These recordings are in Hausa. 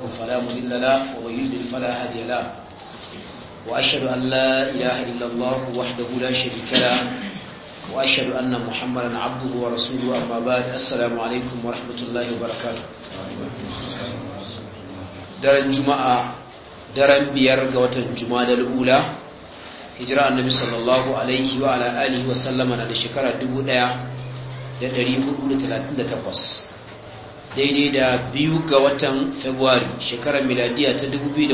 فلا مضل له ومن يضلل فلا هادي له وأشهد أن لا إله إلا الله وحده لا شريك له وأشهد أن محمدا عبده ورسوله أما بعد السلام عليكم ورحمة الله وبركاته. daren juma'a daren biyar ga watan jumadal ula hijira annabi sallallahu alaihi wa ala alihi wa sallama na da shekara 1438 daidai da 2 ga watan february shekarar miladiya ta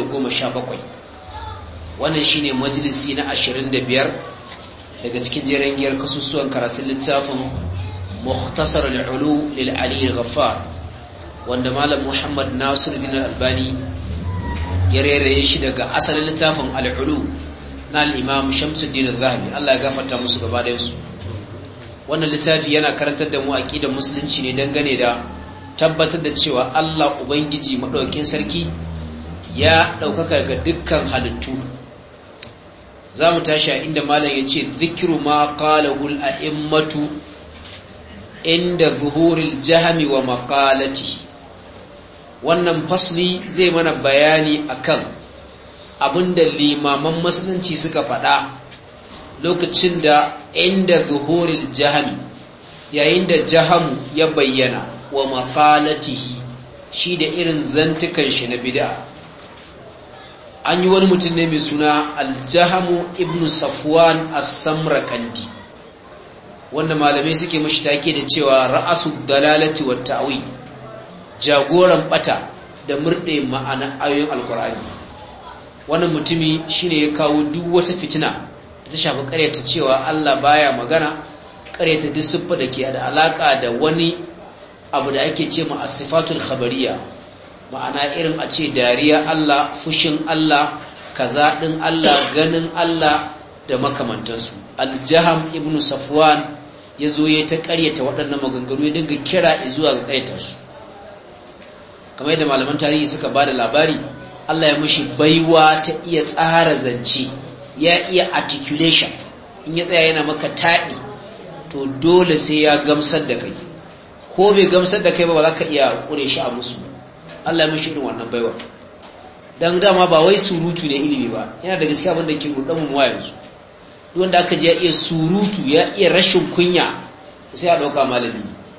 2017. wannan shine majalisi na 25 daga cikin jerin giyar kasusuwan karatun littafin mukhtasar al-ulu lil ali al-ghaffar wanda malam Muhammad Nasiruddin Albani ya reraye shi daga asalin littafin al-ulu na al-imam Shamsuddin al-Zahabi Allah ya gafarta musu gaba ɗayan su. wannan littafi yana karantar da mu aqidar musulunci ne dangane da tabbatar da cewa Allah ubangiji madaukakin sarki ya daukaka ga dukkan halittu. zamu tashi a inda malam yace zikru ma qalahu al-a'immatu inda zuhuril jahmi wa maqalatihi. wannan fasli zai mana bayani akan abinda limaman musulunci suka faɗa lokacin da inda zuhuril jahmi yayin da jahamu ya bayyana wa maqalatihi shi da irin zantukan shi na bid'a. an yi wani mutum ne mai suna al-jahamu ibn safwan as-samrakandi wanda malamai suke mashi take da cewa ra'asud dalalati wat ta'wil, jagoran bata da murde ma'ana ayoyin alkur'ani. wannan mutumi shine ya kawo duk wata fitina da ta shafi ƙaryata cewa Allah baya magana, ƙaryata duk siffa da ke da alaka da wani abu da ake ce ma as-sifatul khabariyya, ma'ana irin a ce dariya Allah, fushin Allah, kaza din Allah, ganin Allah da makamantansu. al-jaham ibn safwan yazo ya ta ƙaryata waɗannan maganganu ya dinga kira zuwa ga ƙaryata su. kamar yadda malaman tarihi suka bada labari, Allah ya mishi baiwa ta iya tsara zance, ya iya articulation. in ya tsaya yana maka taɗi to dole sai ya gamsar da kai, ko bai gamsar da kai ba za ka iya ƙure shi a musu. Allah ya mishi irin wannan baiwa, dan dama ba wai surutu ne ilimi ba, yana da gaskiya abin da ke rudan mu yanzu. duk wanda aka je ya iya surutu, ya iya rashin kunya, sai a ɗauka malami.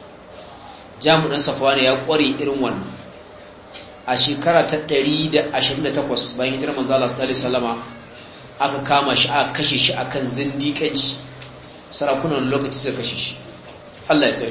Jamu dan Safwan ya ƙware irin wannan. a shekara ta 128 bayan hijirar manzo Allah sallallahu alaihi wasallama aka kama shi, aka kashe shi akan zindiƙanci. sarakunan lokaci suka kashe shi, Allah ya tsare.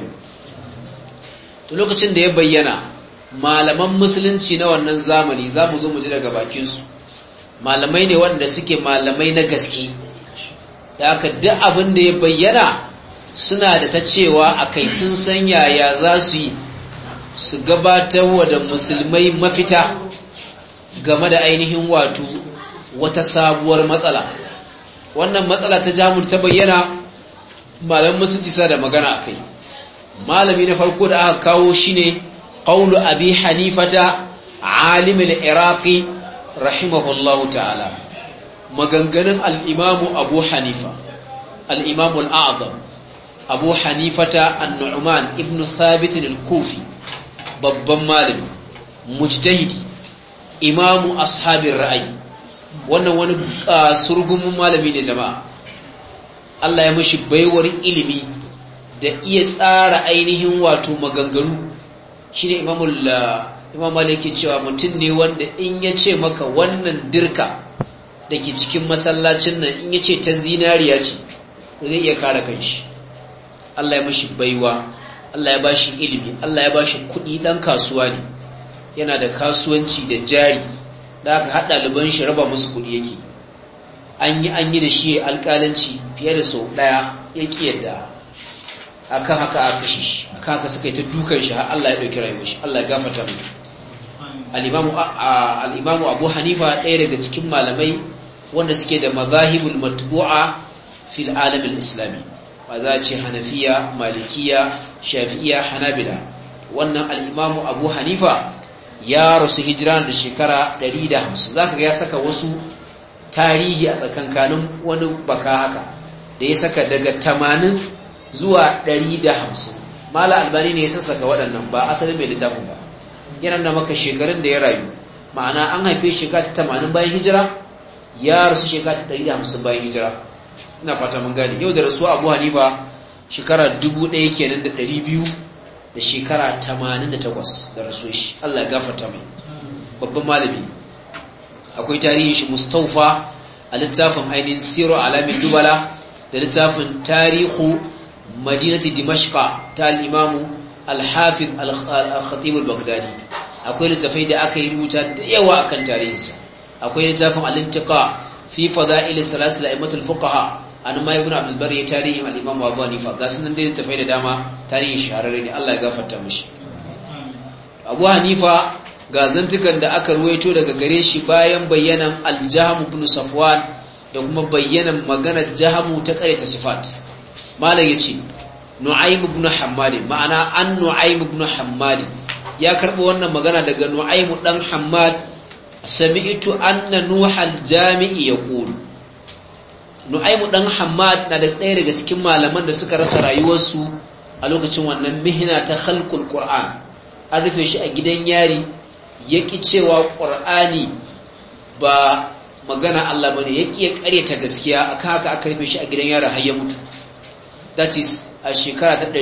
to lokacin da ya bayyana, malaman musulunci na wannan zamani zamu zo mu ji daga bakin su, malamai ne wanda suke malamai na gaske, da aka duk abin da ya bayyana suna da ta cewa akai, sun san yaya za su yi su gabatar wa da musulmai mafita game da ainihin wato wata sabuwar matsala. wannan matsala ta jamur ta bayyana, malaman musulunci sa da magana akai. malami na farko da aka kawo shine qaulu abi hanifata alim al-iraqi rahimahullahu ta'ala, maganganun al-imam abu hanifa, al-imam al-a'zam abu hanifata an-nu'man ibn thabit al-kufi, babban malami, mujtahidi, imamu ashabin ra'ayi. wannan wani surgumin malami ne jama'a. Allah ya mishi baiwar ilimi da iya tsara ainihin wato maganganu. shine imam Malik ke cewa mutum ne wanda in ya ce maka wannan dirka da ke cikin masallacin nan, in ya ce ta zinariya ce, zai iya kare kanshi. Allah ya mishi baiwa, Allah ya bashi ilimi, Allah ya bashi kuɗi, ɗan kasuwa ne, yana da kasuwanci da jari, da aka haɗa ɗaliban shi raba musu kuɗi yake. an yi da shi alƙalanci fiye da sau ɗaya, ya ƙi yadda. akan haka aka kashe shi, akan haka suka yi ta dukan shi har Allah ya ɗauki rayuwar shi, Allah ya gafarta mai. al-imamu Abu Hanifa ɗaya daga cikin malamai wanda suke da mazahibul matbu'a fil alamin islami, ba za a ce hanafiya, malikiya, shafi'iya, hanabila. wannan al-imamu Abu Hanifa ya rasu hijira da shekara 150. zaka ga ya saka wasu tarihi a tsakankanin wani baka haka da ya saka daga 80 zuwa 150. Mala Albani ne ya sassaka waɗannan, ba asalin mai littafin ba. yana da maka shekarun da ya rayu ma'ana an haife shekara ta 80 bayan hijira ya rasu shekara ta 150 bayan hijira. Ina fata mun gane. Yau da rasuwa Abu Hanifa shekara 1000 kenan da 200 da shekara 88 da rasuwa shi. Allah ya gafarta mai. Babban malami. Akwai tarihin shi Mustawfa a littafin ainihin Siru Alamin Dubala da littafin Tarihu Madinati Dimashqa ta al-Imam al-Hafiz al-Khatib al-Baghdadi. Akwai littafai da aka yi rubuta da yawa akan tarihinsa. Akwai littafin al-Intiqa fi fada'il salasil a'immatul fuqaha an ma ibn Abdul Barri tarihin al-Imam Abu Hanifa. Ga sunan dai littafai da dama, tarihin shahararre ne. Allah ya gafarta mishi. Abu Hanifa ga zantukan da aka ruwaito daga gare shi bayan bayyanan al-Jahm ibn Safwan da kuma bayyanan maganar Jahamu ta ta sifat. Malam yace Nu'aym ibn Hammad, ma'ana an Nu'aym ibn Hammad ya karbo wannan magana daga Nu'aym dan Hammad. Sami'tu anna Nuhal Jami'i yaqul. Nu'aym dan Hammad na da ɗaya daga cikin malaman da suka rasa rayuwarsu a lokacin wannan mihna ta khalqul Qur'an. An rufe shi a gidan yari, yaki cewa Qur'ani ba magana Allah bane, yaki ya ƙaryata gaskiya, akan haka aka rufe shi a gidan yari har ya mutu. That is a shekara ta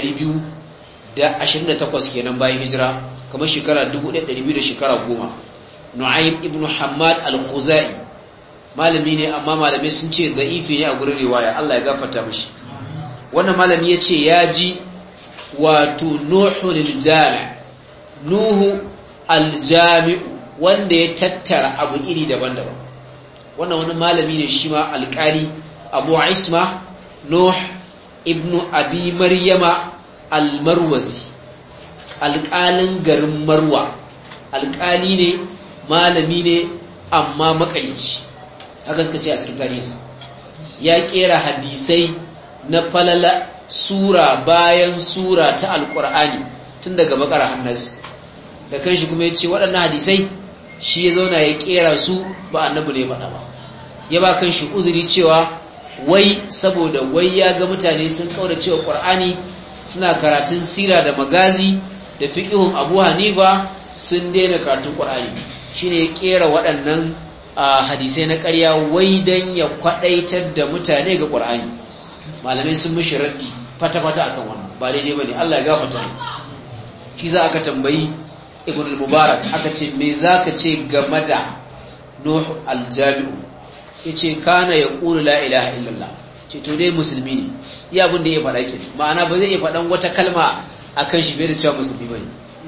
228 kenan bayan hijira, kamar shekara 1200 da shekara 10. Nu'aym ibn Hammad al-Khuzai malami ne, amma malamai sun ce da'ifi ne a gurin riwaya. Allah ya gafarta mishi. Wannan malami yace ya ji wato Nuhu al-Jami' wanda ya tattara abu iri daban-daban. Wannan wani malami ne shi ma alƙali, Abu Isma Nuh ibn Abi Maryama al-Marwazi, alƙalin garin Marwa. Alƙali ne, malami ne, amma makalici. Haka suka ce a cikin tarihinsa. Ya kera hadisai na falala sura bayan sura ta alƙur'ani tun daga bakara hannas. Da kanshi kuma ya ce waɗannan hadisai shi ya zauna ya kera su, ba annabi ne faɗa ba. Ya ba kanshi uzuri cewa wai saboda wai ya ga mutane sun kaura cewa Qur'ani, suna karatun sira da magazi da fiqhun Abu Hanifa, sun daina karatun Qur'ani. Shine ya kera waɗannan hadisai na ƙarya wai dan ya kwadaitar da mutane ga Qur'ani. Malamai sun mishi raddi fata-fata akan wannan, ba daidai bane. Allah ya gafarta ne. Shi za aka tambayi Ibn al-Mubarak, aka ce me zaka ce game da Nuh al-Jami'u? Yace kana yaqulu la ilaha illallah. Ce to dai musulmi ne, iya abin da ya faɗa ke, ma'ana ba zai iya faɗan wata kalma akan shi bai da cewa musulmi bane.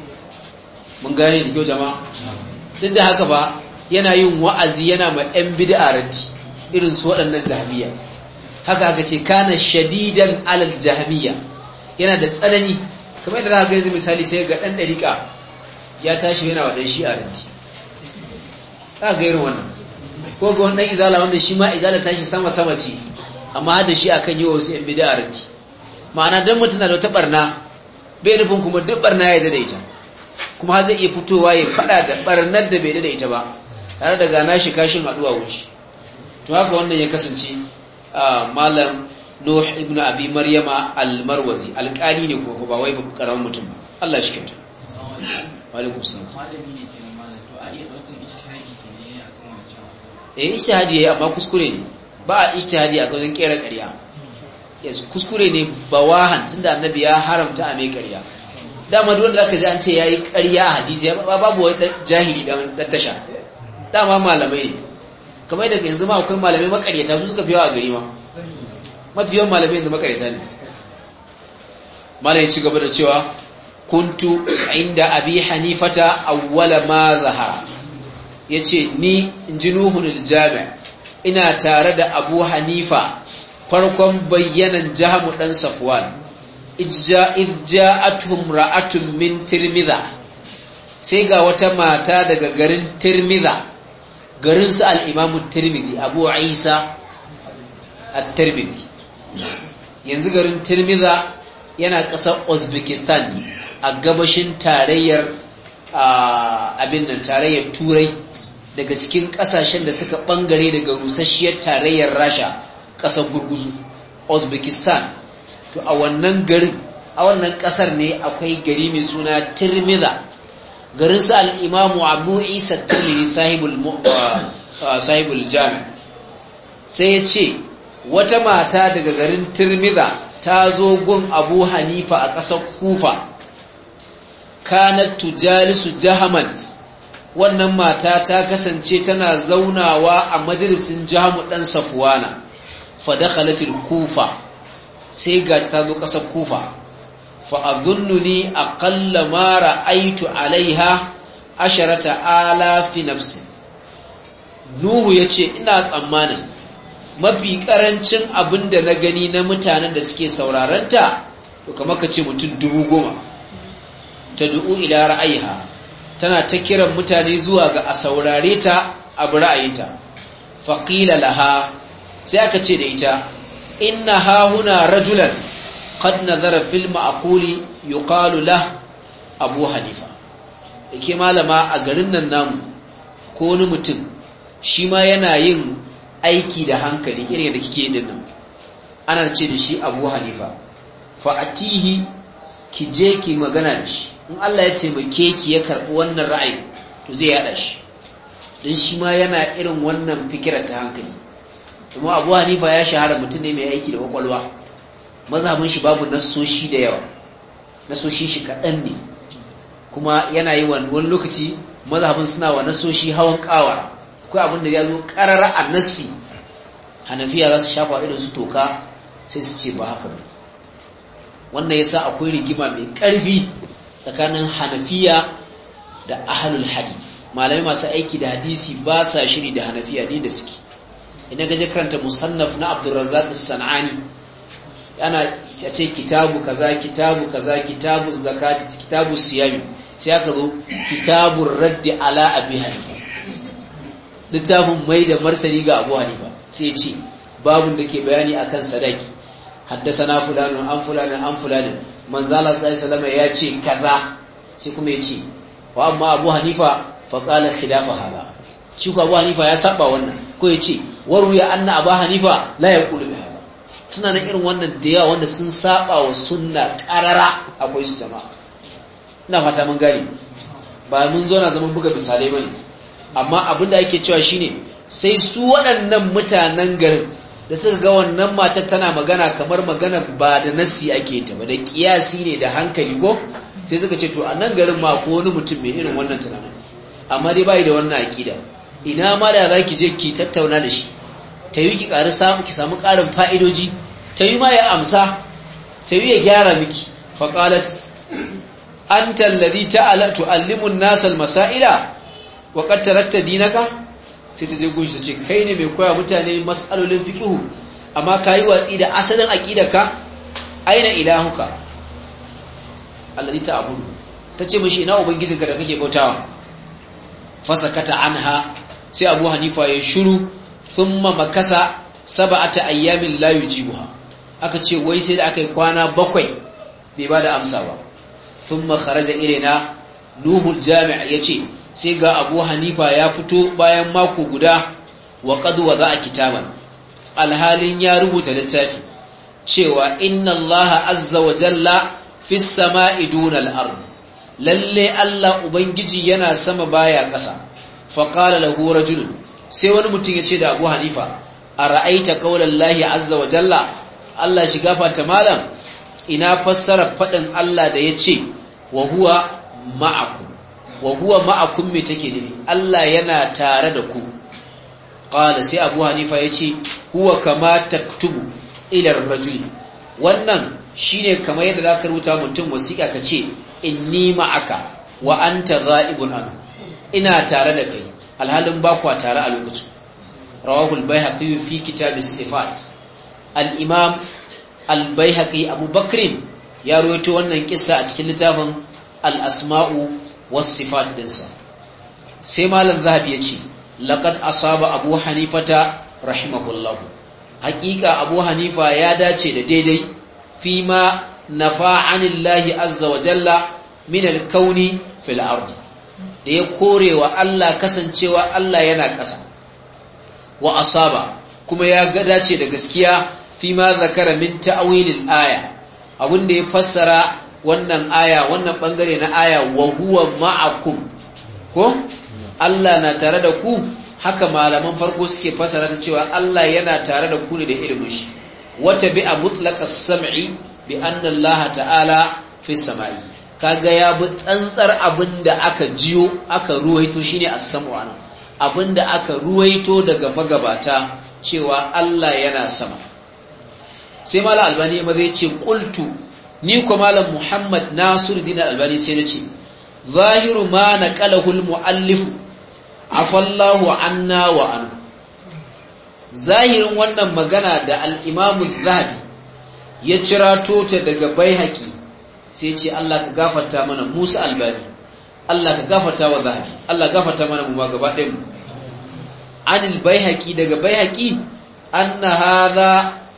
Mun gane da kyau jama'a. Duk da haka ba yana yin wa'azi, yana ma ɗan bid'a raddi irin su waɗannan jahmiya. Haka aka ce kana shadidan alal jahmiya, yana da tsanani. Kamar yadda za ka gani misali, sai ga ɗan ɗariƙa ya tashi yana wa ɗan shi'a raddi. Za ka ga irin wannan. Ko ga wani ɗan izala wanda shi ma izala tashi sama-sama ce, amma da shi akan yi wa wasu ‘yan bid'a raddi. Ma'ana don mutum na da wata ɓarna, bai nufin kuma duk ɓarna ya da ita, kuma har zai iya fitowa ya faɗa da ɓarnar da bai da ita ba, tare da gana shi kashin haɗuwa wuce. To haka wannan ya kasance malam Nuh ibn Abi Maryama al-Marwazi, alƙali ne ko ba wai karamin mutum ba. Allah shi kyauta. Wa alaikum salam. Ijtihadi yayi, amma kuskure ne. Ba a ijtihadi a wajen kera ƙarya. Yes, kuskure ne bawahan, tunda annabi ya haramta a mai ƙarya. Dama duk wanda zaka ji an ce yayi ƙarya a hadisi, babu wani jahili dan tasha. Dama malamai ne. Kamar da yanzu ma akwai malamai makaryata, su suka fi yawa a gari ma. Mafi yawan malamai yanzu makaryata ne. Malai ci gaba da cewa kuntu inda Abi Hanifata awwala ma zahara. Yace ni inji Nuhul Jami', ina tare da Abu Hanifa farkon bayyanan Jahamu dan Safwan. Ijja'atuhum ra'atun min Tirmidha, sai ga wata mata daga garin Tirmidha, garin su al-Imam Tirmidhi, Abu Isa at-Tirmidhi. Yanzu garin Tirmidha yana ƙasar Uzbekistan a gabashin tarayyar tarayyar Turai, daga cikin ƙasashen da suka bangare daga rusasshiyar tarayyar Rasha, ƙasar gurguzu Uzbekistan. To a wannan garin, a wannan ƙasar ne akwai gari mai suna Tirmidha. garin sa al-Imam Abu Isa at-Tirmidhi sahibul Jami' sai ya ce wata mata daga garin Tirmidha ta zo gun Abu Hanifa a ƙasar Kufa, kanat tujalisu Jahaman, wannan mata ta kasance tana zaunawa a majalisin Jahamu dan Safwana, fa dakhalatil Kufa, sai ga ta zo ƙasar Kufa, fa adhunnuni aqalla ma ra'aytu alaiha 10,000 nafsi. Nuhu yace ina tsammanin mafi karancin abinda na gani na mutanen da suke sauraranta to kamar kace mutum 10,000 tad'u ila ra'ayiha, tana ta kiran mutane zuwa ga a saurare ta abu ra'ayinta. Faqila laha, sai aka ce da ita, inna ha huna rajulan qad nazara fil ma'quli yuqalu lah Abu Hanifa. Yake malama a garin nan namu ko wani mutum shi ma yana yin aiki da hankali irin da kike din nan, ana ce da shi Abu Hanifa. Fa atihi, ki je ki magana da shi, in Allah ya taimake ki ya karbi wannan ra'ayi to zai yada shi, dan shi ma yana irin wannan fikira ta hankali. Kuma Abu Hanifa ya shahara mutum ne mai aiki da kwakwalwa, mazhabin shi babu nasoshi da yawa, nasoshi shi kaɗan ne, kuma yana yi wani lokaci mazhabin suna wa nasoshi hawan kawa. Akwai abin da ya zo ƙarara a nassi, Hanafiya za su shafa irin su toka sai su ce ba haka ba. Wannan yasa akwai rigima mai ƙarfi tsakanin Hanafiya da ahlul hadith. Malamai masu aiki da hadisi ba sa shiri da Hanafiya ne da suke. Ina gaje karanta musannaf na Abdurrazzaq as-San'ani, ana ce kitabu kaza kitabu kaza, kitabu zakati, kitabu siyami, sai aka zo kitabur raddi ala Abi Hanifa, littafin mai da martani ga Abu Hanifa. Sai ce babun da ke bayani akan sadaki, haddasana fulani an fulani manzala sallallahu alaihi ya ce kaza, sai kuma ya ce wa amma Abu Hanifa fa qala khilafa hada, shi ko Abu Hanifa ya saba wannan, ko ya ce waruya anna Abu Hanifa la yaqulu bi hada. Suna da irin wannan da yawa wanda sun saba wa sunna qarara, akwai su jama'a. Ina fata mun gane, ba mun zo na zaman buga misalai bane, amma abin da ake cewa shine sai su waɗannan mutanen garin da suka ga wannan matar tana magana kamar magana ba da nassi ake ta ba, da kiyasi ne da hankali ko, sai suka ce to a nan garin ma ko wani mutum mai irin wannan tunanin, amma dai bai da wannan aqida. Ina ma da zaki je ki tattauna da shi, ta yi ki samu ƙarin fa'idoji, ta yi ma ya amsa, ta yi ya gyara miki. Faqalat anta alladhi tu'allimu an-nasa al-masaila wa qad tarakta dinaka. Sai ta je gunshi ta ce kai ne mai koya mutane mas'alolin fiqhu amma kai watsi da asalin aqidarka. Aina ilahuka alladhi ta'budu, tace mishi ina ubangijinka da kake bautawa. Fasakata anha, sai Abu Hanifa ya shiru. Thumma makasa 7 ayyamin la yujibuha, aka ce wai sai da aka yi kwana 7 bai bada amsa ba. Thumma kharaja ilaina Nuhul Jami' yace sai ga Abu Hanifa ya fito bayan mako guda, wa qad wada'a kitaban, alhalin ya rubuta littafi cewa inna Allah azza wa jalla fis sama'i duna al-ard, lalle Allah ubangiji yana sama baya ƙasa. Fa qala lahu rajul, sai wani mutum yace da Abu Hanifa, ara'aita qaulallahi azza wa jalla, Allah shi gafarta malam, ina fassara fadin Allah da yace wa huwa ma'akum. Wa huwa ma'akum me take nufi? Allah yana tare da ku. Qala, sai Abu Hanifa yace huwa kama taktubu ila ar-rajuli, wannan shine kamar yadda zaka rubuta mutum wasiƙa kace inni ma'aka wa anta ghaibun an, ina tare da kai alhalin ba ku tare a lokacin. Rawahu al-Baihaqi fi kitab as-sifat. Al-Imam al-Baihaqi Abu Bakr ya rawaito wannan kissa a cikin littafin al-Asma'u was-Sifat dinsa. Sai Malam Zahabi ya ce laqad asaba Abu Hanifata rahimahullah, haqiqa Abu Hanifa ya dace da daidai fi ma nafa anillahi azza wa jalla min al-kauni fil ard, da ya korewa Allah kasancewa Allah yana ƙasa. Wa asaba, kuma ya ga dace da gaskiya fi ma zakara min ta'wilil aya, abinda ya fassara wannan aya wannan bangare na aya wa huwa ma'akum ko Allah na tare da ku, haka malaman farko suke fasara ta cewa Allah yana tare da ku ne da ilimin shi. Wata bi'a mutlaqas sam'i bi anna Allah ta'ala fi samai, kaga ya bi tsantsar abinda aka jiyo aka ruwaito shine as-sam'u anan, abinda aka ruwaito daga magabata cewa Allah yana sama. Sai malam Albani ma zai ce qultu, ni ko malam Muhammad Nasiruddin Albani sai nace zahiru ma naqalahu al-muallif afallahu anna wa anhu. Zahirin wannan magana da al-Imam az-Zahabi ya cirato ta daga Baihaqi sai ce Allah ka gafarta mana Musa Albani, Allah ka gafarta wa Zahabi, Allah gafarta mana mu gaba ɗayan mu. Anil Baihaqi, daga Baihaqi, anna hadha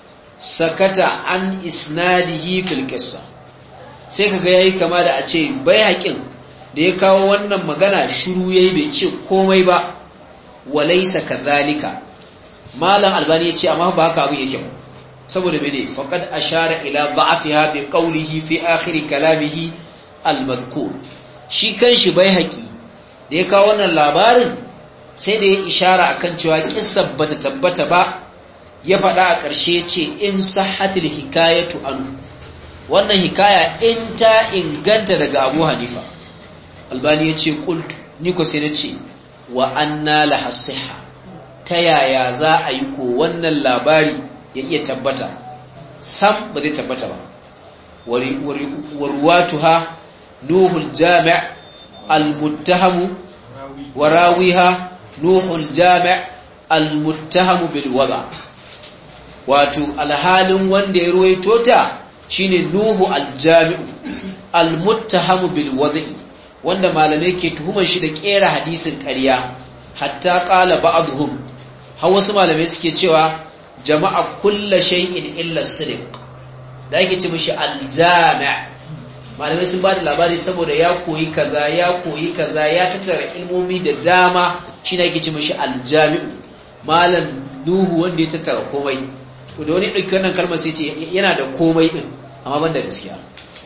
sakata an isnadihi fil qissa. Sai kaga yayi kama da a ce Baihaqin da ya kawo wannan magana shiru yayi bai ce komai ba. Walaysa kadhalika, malam Albani ya ce amma ba haka abin yake ba, saboda mene? Faqad ashara ila da'afiha bi qawlihi fi akhir kalamihi al-madhkur. Shi kanshi Baihaqi da ya kawo wannan labarin sai da ya ishara akan cewa kissar bata tabbata ba, ya faɗa a ƙarshe ce in sahhatil hikayatu anhu, wannan hikaya in ta inganta daga Abu Hanifa. Albani ya ce qultu, ni ko sai na ce wa anna laha sihha, ta yaya za a yi ko wannan labari ya iya tabbata? Sam ba zai tabbata ba. Warwatuha nuhul jami' al-muttahamu wa rawiha nuhul jami' al-muttahamu bil wada. Wato alhalin wanda ya ruwaito ta shine nuhu al-jami' al-muttahamu bil wada, wanda malamai ke tuhumar shi da kera hadisin ƙarya. Hatta qala ba'dhum, har wasu malamai suke cewa jama'a kulla shay'in illa as-sidq, da yake ce mishi al-jami'. Malamai sun ba da labari saboda ya koyi kaza ya koyi kaza, ya tattara ilmomi da dama, shine yake ce mishi al-jami'. Malam Nuhu wanda ya tattara komai, to da wani dauki wannan kalmar sai ce yana da komai din amma ban da gaskiya,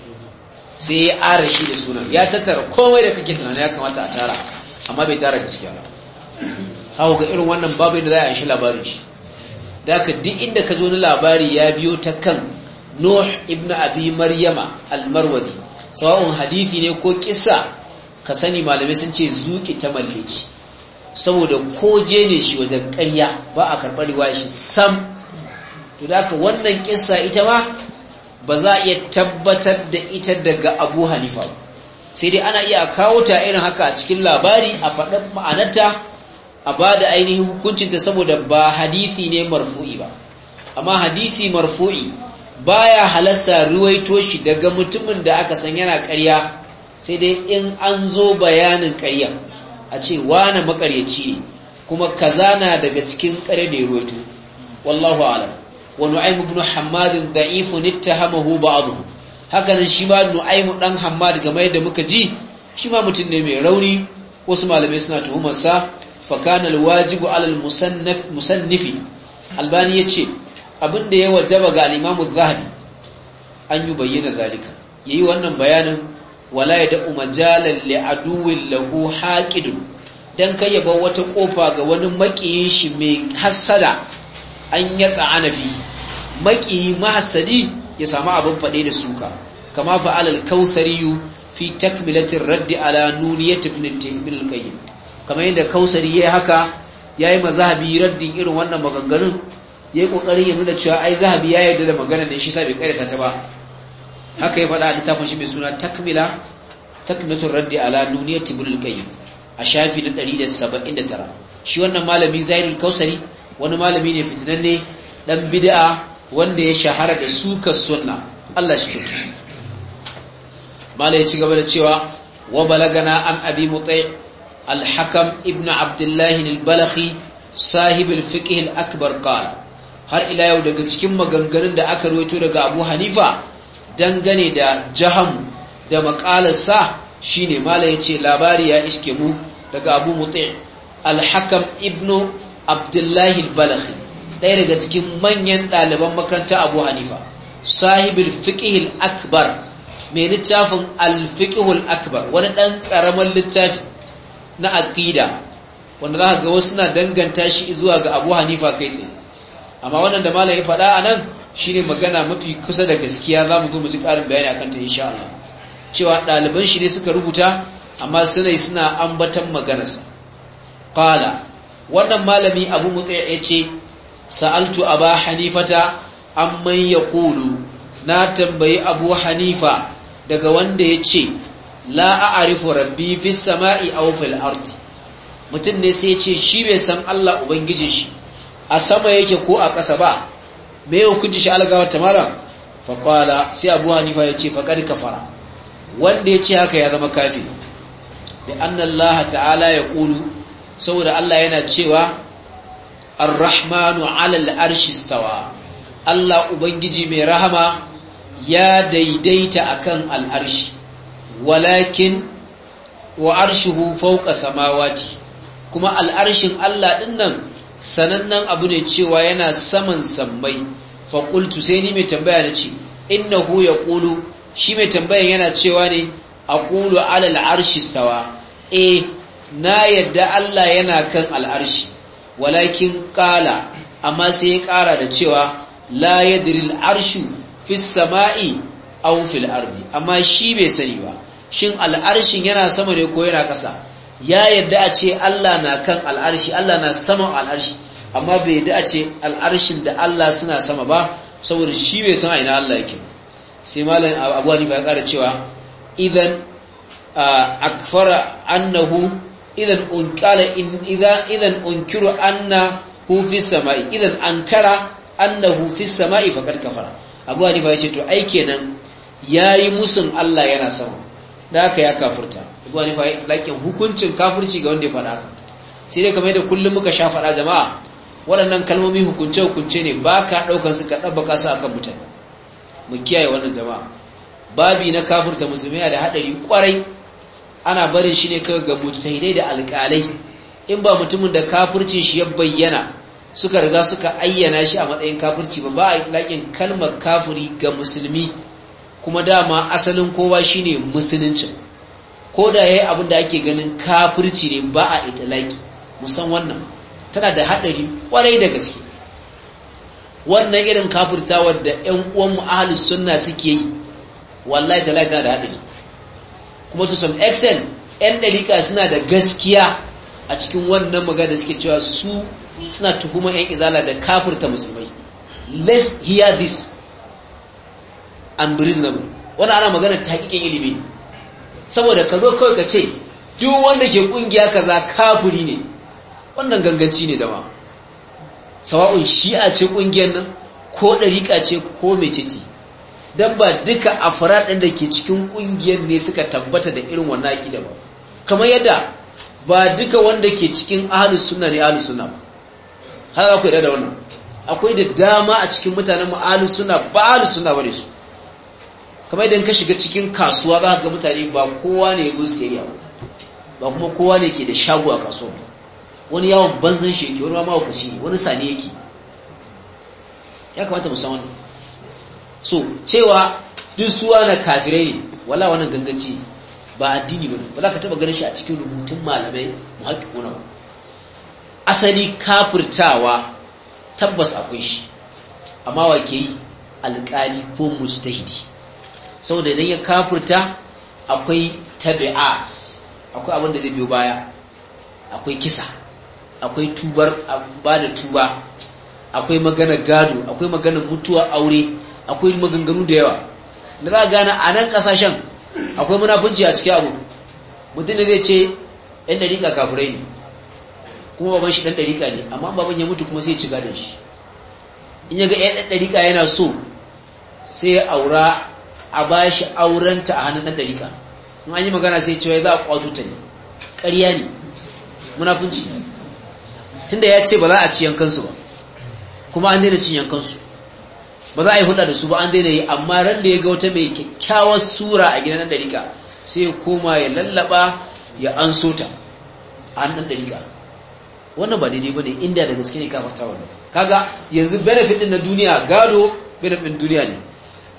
sai ya ara shi da sunan, ya tattara komai da kake tunani ya kamata a tara amma bai tara gaskiya ba. Hawo ga irin wannan babu inda za a yi shi labarin shi. Da ka duk inda ka zo na labari ya biyo ta kan Nuh ibn Abi Maryama al-Marwazi, sawa'un hadithi ne ko kissa, ka sani malamai sun ce zuki ta malleci, saboda ko je ne shi wajen ƙarya ba a karɓar riwaya shi sam. To da ka wannan kissa ita ma ba za a iya tabbatar da ita daga Abu Hanifa ba, sai dai ana iya kawo ta irin haka a cikin labari a faɗin ma'anarta, a ba da ainihin hukuncinta, saboda ba hadisi ne marfu'i ba. Amma hadisi marfu'i baya halasta ruwaito shi daga mutumin da aka san yana ƙarya, sai dai in an zo bayanin ƙarya a ce wane makaryaci ne kuma kaza na daga cikin ƙarya da ya ruwaito. Wallahu a'lam. Wa Nu'aym ibn Hammad da'ifun ittahamahu ba'dhu, haka nan shi ma Nu'aym dan Hammad game da muka ji, shi ma mutum ne mai rauni, wasu malamai suna tuhumar sa. Fakana alwajibu alal musannifi, Albani yace abinda ya wajaba ga al-Imam az-Zahabi an yi bayyana zalika, yayi wannan bayanin, wala yad'u majalan li aduwwin lahu haqidun, dan kai ya bar wata kofa ga wani makiyin shi mai hasada, an ya ta'ana fi, makiyi mahassadi ya samu abin fade da suka, kama fa alal kautsari fi takmilatir radd ala nuniyat ibn al-Qayyim, kamar yadda Kausari yayi haka, yayi mazahabi raddin irin wannan maganganun, yayi kokarin ya nuna cewa ai Zahabi ya yarda da maganar da shi sai bai kairata ta ba. Haka ya faɗa a littafin shi mai suna takmilatur raddi ala nuniyat ibn al-Qayyim a shafi na 179. Shi wannan malami Zahirul Kausari wani malami ne fitinanne dan bid'a wanda ya shahara da suka sunna. Allah shi kitu. Malai ya ci gaba da cewa wa balagana an Abi Mutai' الحكم ابن عبد الله البلخي صاحب الفقه الأكبر قال, har ila yau daga cikin maganganun da aka rawaito daga Abu Hanifa dangane da Jaham da makalarsa shine mala yace labari ya iske mu daga Abu Mutai' al-Hakam ibn Abdullah al-Balakhi, ɗaya daga cikin manyan ɗaliban makarantar Abu Hanifa, sahibul fiqh al-akbar, mai littafin al-fiqhul akbar wani dan karaman littafi na aqida wanda zaka ga wasu na danganta shi zuwa ga Abu Hanifa kai tsaye amma wannan da malam ya faɗa anan shine magana mafi kusa da gaskiya zamu zo mu ji ƙarin bayani akan ta insha Allah cewa ɗaliban shi ne suka rubuta amma suna ambatan maganarsa qala wannan malami Abu Mutai yace sa'altu Aba Hanifata amman yaqulu na tambayi Abu Hanifa daga wanda yace la a'rifu rabbi fis sama'i aw fil ardi mutum ne sai yace shi bai san Allah ubangijin shi a sama yake ko a ƙasa ba me yau kun ji shi algawa tamara fa qala sai Abu Hanifa yace faqad kafara wanda yace haka ya zama kafiri da anna Allah ta'ala yaqulu saboda Allah yana cewa ar-rahmanu 'ala al-arshi istawa Allah ubangiji mai rahama ya daidaita akan al-arshi walakin wa arshuhu fawqa samawati kuma al-arshin Allah dinnan sanannen abu ne cewa yana saman sammai fa qultu sai ni mai tambaya nace innahu yaqulu shi mai tambayan yana cewa ne aqulu 'ala al-arshi istawa na yadda Allah yana kan al'arshi walakin qala amma sai ya ƙara da cewa la yadri al'arshu fis sama'i aw fil ardi amma shi bai sani ba shin al'arshin yana sama ne ko yana ƙasa ya yadda a ce Allah na kan al'arshi Allah na saman al'arshi amma bai yadda a ce al'arshin da Allah suna sama ba saboda shi bai san ina Allah yake sai malam Abu Hanifa ya ƙara cewa idan akfara annahu idan unkiru annahu fi samai idan ankara annahu fi samai faqad kafara Abu Hanifa yace to ai kenan yayi musun Allah yana sama da haka ya kafirta Abu Hanifa lakin hukuncin kafirci ga wanda ya faɗa haka sai dai kamar da kullum muka sha faɗa jama'a waɗannan kalmomi hukunce ne baka daukan su ka dabbaka su akan mutane mu kiyaye wannan jama'a babi na kafirta musulmi da hadari kwarai ana barin shi ne kawai ga mujtahidai da alƙalai in ba mutumin da kafircin shi ya bayyana suka riga suka ayyana shi a matsayin kafirci ba a laƙin kalmar kafiri ga musulmi kuma dama asalin kowa shine musulunci ko da yayi abin da ake ganin kafirci ne ba a itlaqi musan wannan tana da hadari kwarai da gaske wannan irin kafirtawar da ƴan uwan mu ahlus sunna suke yi wallahi tana da hadari kuma to some extent ƴan dalika suna da gaskiya a cikin wannan magana suke cewa su suna tuhuma ƴan izala da kafirta musulmai let's hear this and be reasonable wannan ana magana ta hakikin ilimi saboda ka zo kawai ka ce duk wanda ke kungiya kaza kafiri ne wannan ganganci ne jama'a sawa'un shi'a ce kungiyar nan ko dariƙa ce ko mecece dan ba duka afrad ɗin da ke cikin ƙungiyar ne suka tabbata da irin wannan aqida ba kamar yadda ba duka wanda ke cikin ahlus sunna ne ahlus sunna ba har akwai da wannan akwai da dama a cikin mutanen mu ahlus sunna ba ahlus sunna bane su kamar idan ka shiga cikin kasuwa za ka ga mutane ba kowa ne ya zo siyayya ba kuma kowa ne ke da shago a kasuwa wani yawon banzan shi yake wani ma mawakaci wani sani yake ya kamata mu san wannan so cewa duk suwa na kafirai ne wala wannan ganganci ba addini ba ba za ka taba ganin shi a cikin rubutun malamai muhaqqiquna ba asali kafirtawa tabbas akwai shi amma wa ke yi alƙali ko mujtahidi saboda idan ya kafirta akwai tabi'at akwai abin da zai biyo baya akwai kisa akwai tubar ba da tuba akwai magana gado akwai magana mutuwa aure akwai maganganu da yawa da za a gane a nan kasashen akwai munafunci a cikin abu mutum da zai ce yan dariƙa kafirai ne kuma baban shi ɗan dariƙa ne amma baban ya mutu kuma sai ya ci gadon shi in ya ga yan dariƙa yana so sai ya aura a ba shi aurenta a hannun ɗan dariƙa in an yi magana sai cewa za a kwato ta ne ƙarya ne munafunci tunda ya ce ba za a ci yankansu ba kuma an daina cin yankansu ba za a yi hulɗa da su ba an daina yi amma ran da ya ga wata mai kyakkyawar sura a gidan ɗariƙa sai ya koma ya lallaba ya an ta a hannun ɗariƙa wannan ba daidai ba ne inda da gaske ne kafarta wannan kaga yanzu benefit ɗin na duniya gado benefit ɗin duniya ne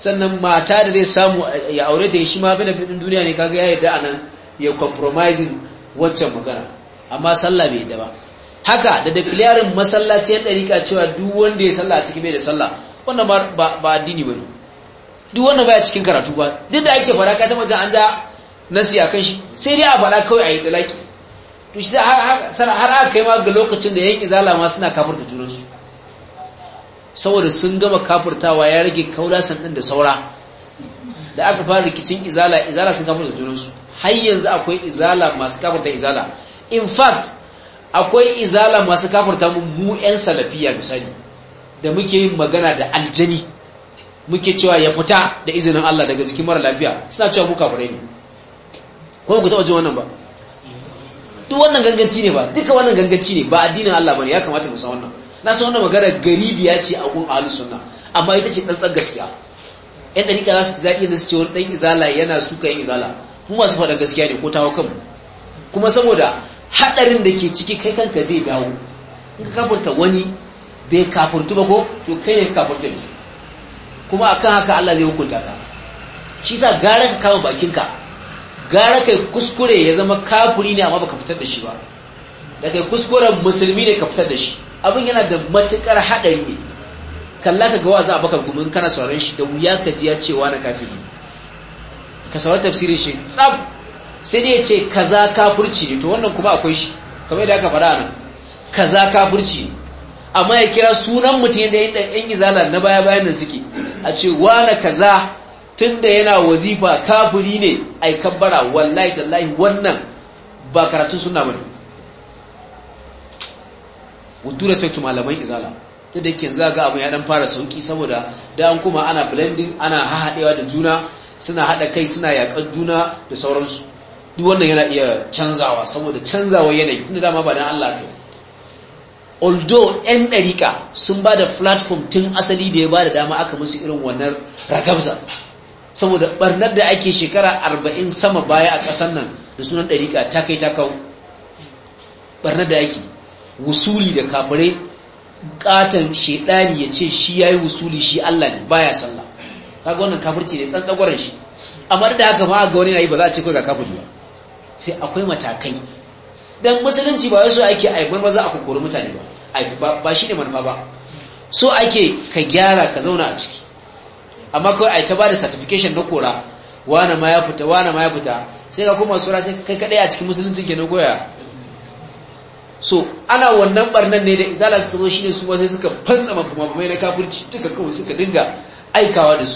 sannan mata da zai samu ya aure ta shi ma benefit din duniya ne, kaga ya yadda anan ya compromising waccan magana, amma sallah bai yadda ba. Haka da declaring masallaci yan dariƙa cewa duk wanda ya sallah a cikin bai da sallah, wannan ba addini bane. Duk wanda baya cikin karatu ba, duk da ake fara ka ta majan an ja nasi akan shi, sai dai a fara kawai a yi talaki. To shi har aka kai ma ga lokacin da yan izala ma suna kafirta junansu, saboda sun gama kafirtawa ya rage kaulasan din da saura. Da aka fara rikicin izala sun kafirta junansu. Har yanzu akwai izala masu kafirta izala. In fact akwai izala masu kafirta mu yan salafiya misali, da muke yin magana da aljani muke cewa ya fita da izinin Allah daga jikin mara lafiya, suna cewa mu kafirai ne. Ko ku taɓa jin wannan ba? Duk wannan ganganci ne ba, duka wannan ganganci ne, ba addinin Allah bane, ya kamata mu san wannan. Na san wannan magana garibiya ce a gun ahlus sunna, amma ita ce tsantsan gaskiya. Yan dariƙa za su daɗi da su ce wani ɗan izala yana suka yin izala, mu masu faɗa gaskiya ne ko tawo kanmu. Kuma saboda haɗarin da ke ciki kai kanka zai dawo, in ka kafurta wani bai kafurtu ba ko to kai ne ka kafurta da su, kuma akan haka Allah zai hukunta ka. Shi sa gara ka kama bakinka, gara kai kuskure ya zama kafiri ne amma baka fitar da shi ba, da kai kuskuren musulmi ne ka fitar da shi. Abin yana da matukar haɗari ne. Kalla ka ga wa za a baka gumin kana sauraron shi, da wuya ka ji ya cewa na kafiri. Ka saurari tafsirin shi tsab, sai dai ya ce kaza kafirci ne, to wannan kuma akwai shi kamar da aka faɗa nan, kaza kafirci ne, amma ya kira sunan mutum da yan izala na baya-bayan nan suke, a ce wane kaza tunda yana wazifa kafiri ne, ai kabbara. Wallahi tallahi wannan ba karatun sunna bane. Wudu respect malaman izala, da yake yanzu ga abu ya dan fara sauki, saboda da an kuma ana blending, ana hahadewa da juna, suna hada kai, suna yakan juna da sauransu. Duk wannan yana iya canzawa saboda canzawa yanayi, tunda dama ba dan Allah kai. Although yan dariƙa sun ba da platform tun asali da ya ba da dama aka musu irin wannan ragabza, saboda barnar da ake shekara 40 sama baya a ƙasar nan da sunan dariƙa ta kai ta kawo. Barnar da ake wusuli da kafirai, katan shedani ya ce shi yayi wusuli, shi Allah ne, baya sallah. Kaga wannan kafirci ne tsantsagwaran shi. Amma da haka ma ga wani nayi ba za a ce kai ga kafiri ba, sai akwai matakai. Dan musulunci ba wai so ake aibar maza aka kori mutane ba, ba shine manufa ba. So ake ka gyara ka zauna a ciki. Amma kawai ai ta bada certification na kora, wani ma ya fita, wani ma ya fita, sai ka koma sura sai kai kadai a cikin musuluncin kenan goya. So ana wannan barnan ne da izala suka zo shine su ma sai suka fantsama mai na kafirci duka kawai suka dinga aikawa da su.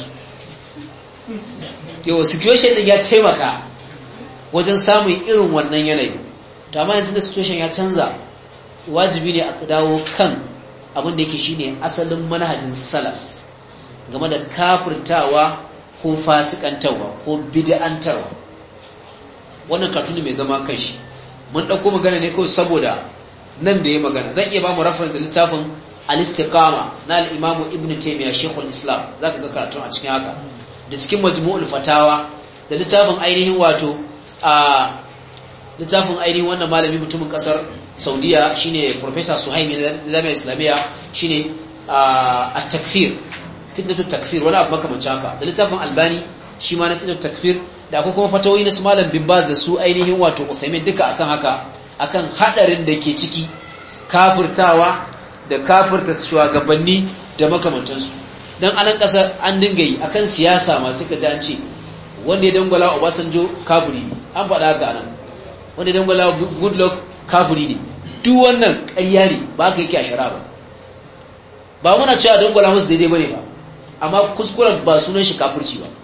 Yau situation din ya taimaka wajen samun irin wannan yanayi. To amma yanzu da situation ya canza, wajibi ne a dawo kan abin da yake shine asalin manhajin salaf game da kafirtawa ko fasikantawa ko bid'antarwa. Wannan kartuni mai zama kanshi, mun dauko magana ne kawai saboda nan da ya magana. Zan iya ba mu reference da littafin al-istiqama na al-Imam Ibn Taymiyyah Sheikhul Islam, zaka ga karatun a cikin haka, da cikin Majmu'ul Fatawa, da littafin ainihin wato a littafin ainihin wannan malami mutumin kasar Saudiya shine Professor Suhaimi na Jami'ar Islamiyya, shine at-takfir, fitnatut takfir, wala abu makamancin haka, da littafin Albani shi ma na fitnatut takfir, da akwai kuma fatawoyi na su malam bin Baz da su ainihin wato Uthaymeen, duka akan haka, akan hadarin da ke ciki kafirtawa da kafirta shugabanni da makamantansu. Dan anan kasar an dinga yi akan siyasa ma suka ji an ce wanda ya dangwala Obasanjo kafiri ne, an faɗa haka anan, wanda ya dangwala Goodluck kafiri ne. Duk wannan ƙarya ne, ba ka yake a shara ba muna cewa dangwala musu daidai bane ba, amma kuskuren ba sunan shi kafirci ba.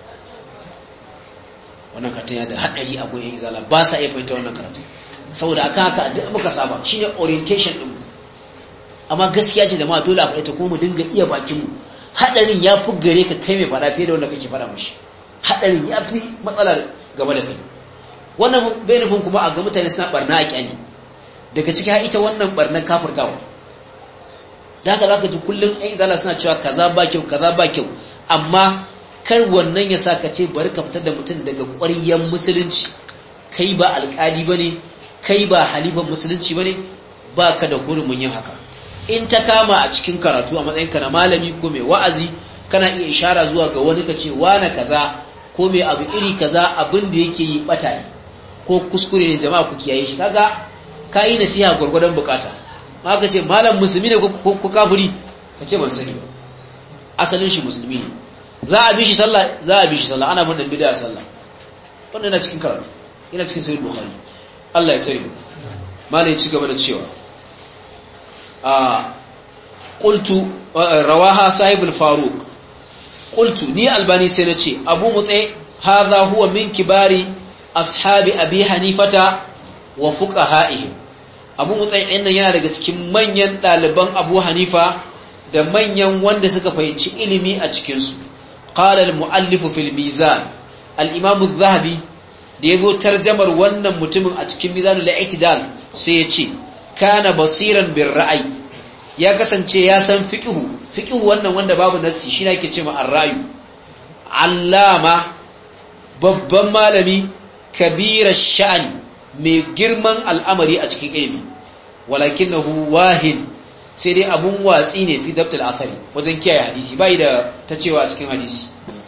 Wannan karatun yana da haɗari a goyon izala, ba sa iya fahimta wannan karatun, saboda akan haka duk muka saba shine orientation din. Amma gaskiya ce jama'a, dole a faɗa kuma mu dinga iya bakin mu. Hadarin ya fi gare ka kai mai faɗa fiye da wanda kake faɗa mishi. Hadarin ya fi matsala game da kai. Wannan bai nufin kuma a ga mutane suna barna a kyani, daga ciki har ita wannan barnan kafirtawa. Da haka zaka ji kullun ɗan izala suna cewa kaza ba kyau, kaza ba kyau, amma kar wannan ya sa ka ce bari ka fitar da mutum daga ƙwaryan musulunci. Kai ba alƙali bane, kai ba halifan musulunci bane, ba ka da hurumin yin haka. In ta kama a cikin karatu a matsayinka na malami ko mai wa'azi kana iya ishara zuwa ga wani ka ce wani kaza ko mai abu iri kaza abin da yake yi bata ne ko kuskure ne, jama'a ku kiyaye shi. kaga kai nasiha gurgurdan bukata, ma ka ce malam musulmi ne ko kafiri, ka ce ban sani ba, asalin shi musulmi ne, za a bi shi sallah, ana bin dan bid'a sallah. wannan yana cikin karatu, yana cikin sahih bukhari. Allah ya tsare. malai ci gaba da cewa qultu rawaha sahib al-faruq, qultu ni albani sai nace abu mutai hadha huwa min kibari ashabi abi hanifata wa fuqaha'ihim. abu mutai ɗin yana daga cikin manyan ɗaliban abu hanifa da manyan wanda suka fahimci ilimi a cikinsu. qala al-mu'allif fil mizan, al-imam az-zahabi da yazo tarjamar wannan mutumin a cikin mizanul i'tidal sai ya ce kana basiran bir ra'ayi, ya kasance ya san fiqhu wannan wanda babu nassi shi ne ake cewa ar-ra'yu. allama, babban malami, kabira sha'ani, mai girman al'amari a cikin ilimi, walakinahu wahin, sai dai abun watsi ne fi dabtul athari, wajen kiyaye hadisi bai da ta cewa a cikin hadisi.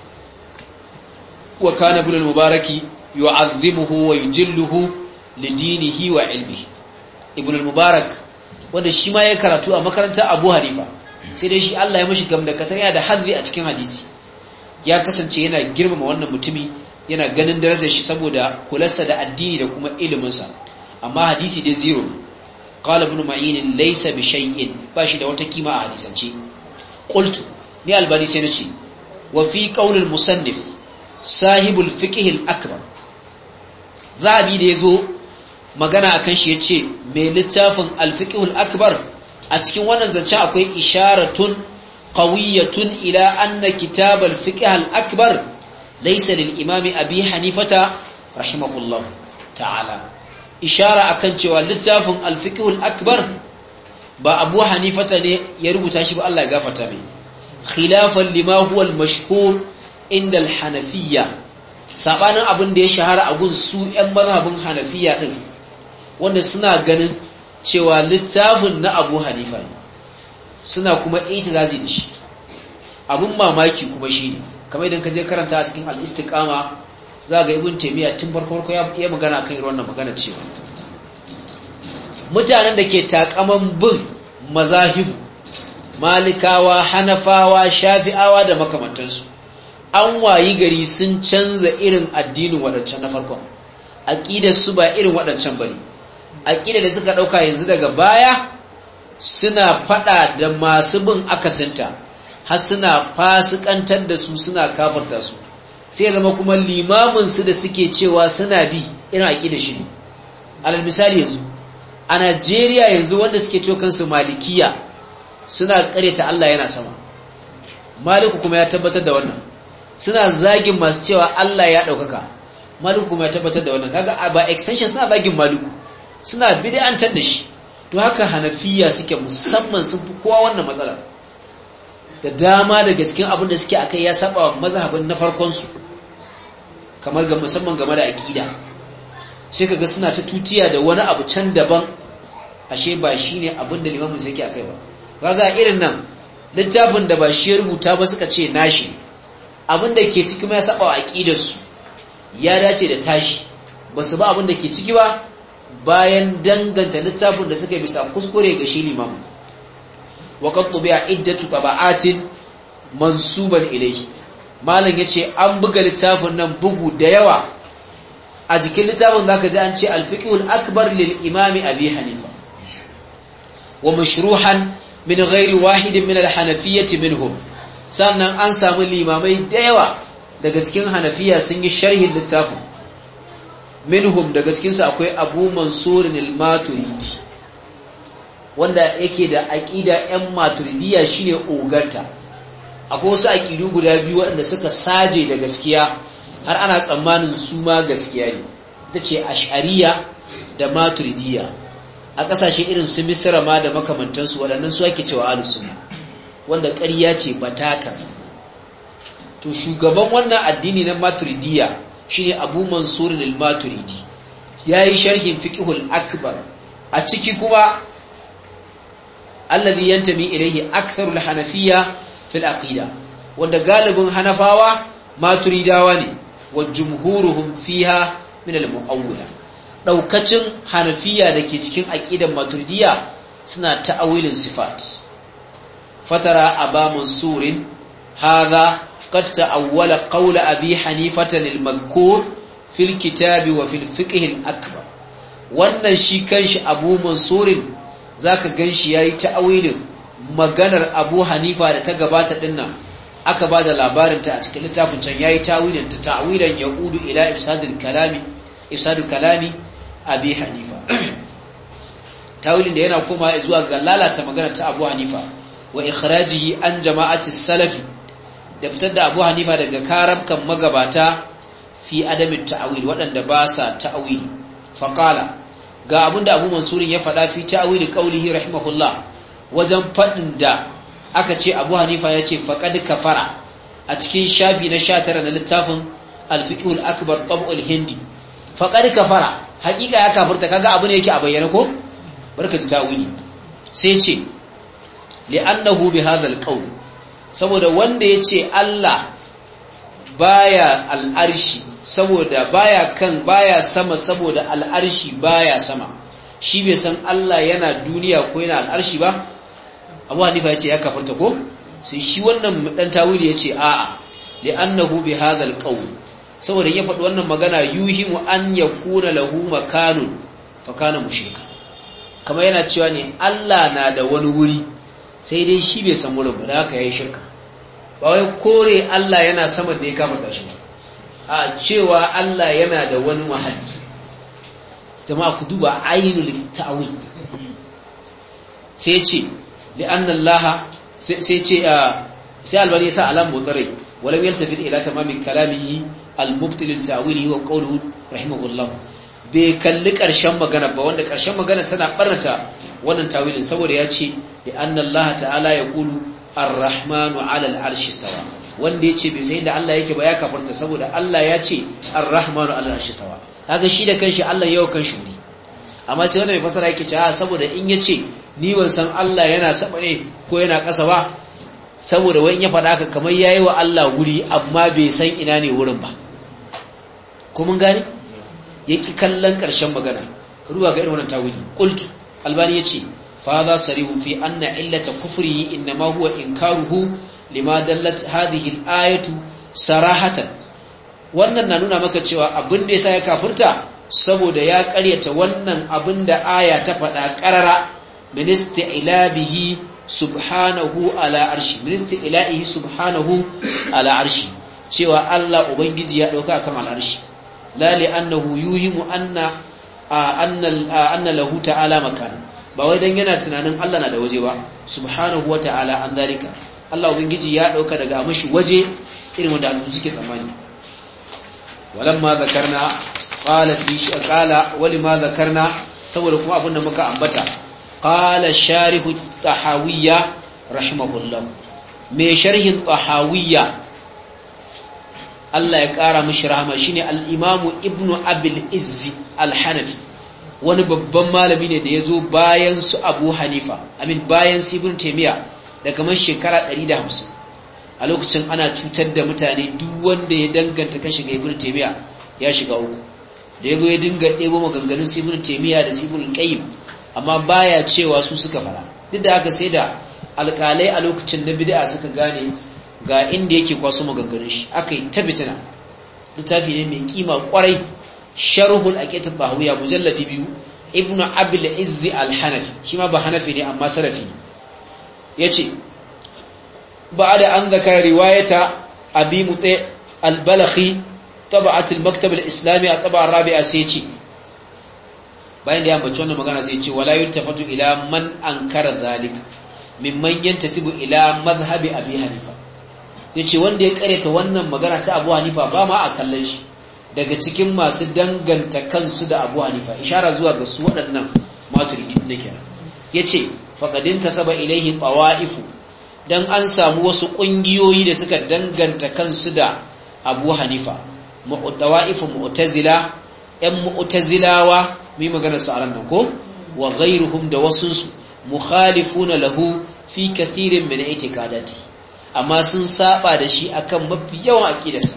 wa kana ibn al-mubaraki yu'azzimuhu wa yujilluhu lidinihi wa ilmihi. ibn al-mubarak wanda shi ma ya karatu a makarantar Abu Hanifa, sai dai shi Allah ya mashi gamdakatar ya da hadzi a cikin hadisi, ya kasance yana girmama wannan mutumi, yana ganin darajar shi saboda kularsa da addini da kuma iliminsa, amma hadisi dai zero. qala ibn ma'in laysa bi shay'in, ba shi da wata kima a hadisance. qultu ni albani sai nace wa fi qawl al-musannif sahibul fiqh al-akbar, zabi da yazo magana akan shi yace mai littafin al-fiqh al-akbar, a cikin wannan zance akwai isharatun qawiyatun ila anna kitab al-fiqh al-akbar laysa lil imam abi hanifata rahimahullah ta'ala. ishara akan cewa littafin al-fiqh al-akbar ba abu hanifata ne ya rubuta shi ba, Allah ya gafarta mai, khilafan lima huwa al-mashhur inda al-hanafiyya, sabanin abin da ya shahara a gun su ƴan mazhabin hanafiya din, wanda suna ganin cewa littafin na abu hanifa ne, suna kuma itizazi da shi. abun mamaki kuma shine kamar idan ka je karanta a cikin al-istiqama za ga ibn taymiya tun farko ya magana kan irin wannan magana cewa mutanen da ke takaman bin mazahibu malikawa, hanafawa, shafi'awa da makamantansu, an wayi gari sun canza irin addinin waɗancan na farkon, aqidar su ba irin waɗancan bane. aqidar da suka dauka yanzu daga baya suna fada da masu bin akasinta, har suna fasikantar da su, suna kafirta su, sai zama kuma limamin su da suke cewa suna bi irin aqidar shi ne. alal misali yanzu a Najeriya yanzu wanda suke cewa kansu malikiya suna kareta Allah yana sama, Maliku kuma ya tabbatar da wannan. Suna zagin masu cewa Allah ya daukaka, Maliku kuma ya tabbatar da wannan. kaga ba extension, suna zagin Maliku, suna bid'antar da shi. to haka Hanafiya suke, musamman sun fi kowa wannan matsalar. da dama daga cikin abin da suke akai ya saba wa mazhabin na farkon su, kamar ga musamman game da aqida. sai kaga suna ta tutiya da wani abu can daban, ashe ba shine abin da limamin sai yake akai ba. kaga irin nan littafin da ba shi ya rubuta ba suka ce nashi, abin da ke ciki ma ya saba wa aqidar su, ya dace da tashi, ba su ba abin da ke ciki ba, bayan danganta littafin da suka bisa kuskure ga shi limamin. wa qad tubi'a iddatu taba'atin mansuban ilayhi, malam yace an buga littafin nan bugu da yawa. a jikin littafin zaka ji an ce al-fiqh al-akbar lil imam abi hanifa, wa mashruhan min ghairi wahidin min al-hanafiyyah minhum. sannan an samu limamai da yawa daga cikin hanafiya sun yi sharhin littafin. minhum daga cikin su akwai Abu Mansur al-Maturidi, wanda yake da aqida ɗan Maturidiyya, shine oganta. akwai wasu aqidu guda biyu waɗanda suka saje da gaskiya, har ana tsammanin su ma gaskiya ne, tace Ash'ariyya da Maturidiyya. a ƙasashe irin su Misra ma da makamantansu, waɗannan su ake cewa Ahlus Sunna, wanda ƙarya ce batata. to shugaban wannan addini na Maturidiyya shine Abu Mansur al-Maturidi, yayi sharhin fiqhul akbar. a ciki kuma alladhi yantami ilayhi aktharul hanafiyya fil aqida, wanda galibin hanafawa maturidawa ne wa jumhuruhum fiha min al-mu'awwila daukacin hanafiya dake cikin aqidan maturidiyya suna ta'awilin sifat fatara aba mansurin hadha qad ta'awwala qawla abi hanifatan al-madhkur fil kitab wa fil fiqh al-akbar wannan shi kanshi abu mansurin zaka ganshi yayi ta'awilin maganar abu hanifa da ta gabata dinnan aka ba da labarinta a cikin littafin can yayi tawilin ta ta'wilan yaqudu ila ifsadul kalami abi hanifa tawilin da yana koma zuwa ga lalata magana ta abu hanifa wa ikhrajihi an jama'ati salafi da fitar da abu hanifa daga karabkan magabata fi adamin ta'wil waɗanda ba sa ta'wili faqala ga abinda abu mansurin ya faɗa fi ta'wili qaulihi rahimahullah wajen faɗin da aka ce abu hanifa ya ce faƙad kafara a cikin shafi na 19 na littafin alfiqhul akbar tab'ul hindi faƙad kafara haƙiƙa ya kafirta kaga abu ne yake a bayyana ko barka ji tawili sai ce li'annahu bi hadha alqawl saboda wanda yace Allah baya al'arshi saboda baya sama saboda al'arshi baya sama shi bai san Allah yana duniya ko yana al'arshi ba abu hanifa ya ce ya kafarta ko sai shi wannan dan tawili ya ce a'a li'annahu bi hadha alqawl saboda ya faɗi wannan magana yuhimu an yakuna lahu makanun fa kana mushrika kamar yana cewa ne Allah na da wani wuri sai dai shi bai san wurin ba da haka yayi shirka ba wai kore Allah yana sama da ya kafarta shi a cewa Allah yana da wani mahalli jama'a ku duba ainul ta'wil sai ce لأن الله سي الباني يسا علام مضري ولم يلتفت إلى تمام كلامه المبطل لتأويله وقوله رحمه الله bai kalli ƙarshen magana ba wanda ƙarshen magana tana ɓarnata wannan tawilin saboda ya ce da annallaha ta'ala ya ƙulu ar-rahmanu ala al-arshi stawa wanda ya ce bai sai da Allah yake ba ya kafarta saboda Allah ya ce ar-rahmanu ala al-arshi stawa kaga shi da kanshi Allah yau kan shuri amma sai wanda mai fasara yake cewa saboda in ya ce ni ban san Allah yana sama ne ko yana ƙasa ba saboda wani ya faɗa haka kamar yayi wa Allah wuri amma bai san ina ne wurin ba ko mun gane yaki kallon ƙarshen magana ruwa ga irin wannan tawili qultu albani yace fa za sarihu fi anna illata kufrihi inma huwa inkaruhu lima dallat hadhihi al-ayatu sarahatan wannan na nuna maka cewa abin da yasa ya kafirta saboda ya ƙaryata wannan abin da aya ta faɗa ƙarara min isti'labihi subhanahu ala arshi min isti'la'ihi subhanahu ala arshi cewa Allah ubangiji ya dauka kan al'arshi la li annahu yuhimu anna lahu ta'ala makan ba wai dan yana tunanin Allah na da waje ba subhanahu wa ta'ala an dalika Allah ubangiji ya dauka daga mashi waje irin wanda Allah suke tsammani walamma zakarna qala fi qala walima zakarna saboda kuma abin da muka ambata qala sharihu tahawiyya rahimahullah me sharhin tahawiyya Allah ya kara mishi rahama shine al-imamu ibnu abil izzi al-hanafi wani babban malami ne da yazo bayan su Abu Hanifa bayan su Ibn Taymiyyah da kamar shekara 150 a lokacin ana cutar da mutane duk wanda ya danganta kashi ga Ibn Taymiyyah ya shiga uku da yazo ya dinga ɗebo maganganun su Ibn Taymiyyah da su Ibn Qayyim amma baya cewa su suka fara duk da haka sai da alƙalai a lokacin na bid'a suka gane ga inda yake kwaso maganganun shi akai ta fitina littafi ne mai kima kwarai sharhul aqidat bahawiyya mujalladi 2 ibnu abil izzi al-hanafi shi ma ba hanafi ne amma salafi yace ba'da an zakara riwayata abi mutai al-balakhi tabaat al-maktab al-islami at-tab'a ar-rabi'a sai yace bayan da ya ambaci wannan magana sai yace wala yuntafatu ila man ankara zalika mimman yantasibu ila madhhabi abi hanifa yace wanda ya kareta wannan magana ta Abu Hanifa ba ma a kallon shi daga cikin masu danganta kansu da Abu Hanifa ishara zuwa ga su waɗannan maturidi ne kenan yace faqadin tasaba ilaihi tawaifu dan an samu wasu kungiyoyi da suka danganta kansu da Abu Hanifa mu'tawaifu mu'tazila yan mu'tazilawa mai magana su aran nan ko wa ghayruhum da wasunsu mukhalifuna lahu fi kathirin min i'tiqadati amma sun saba da shi akan mafi yawan aqidarsa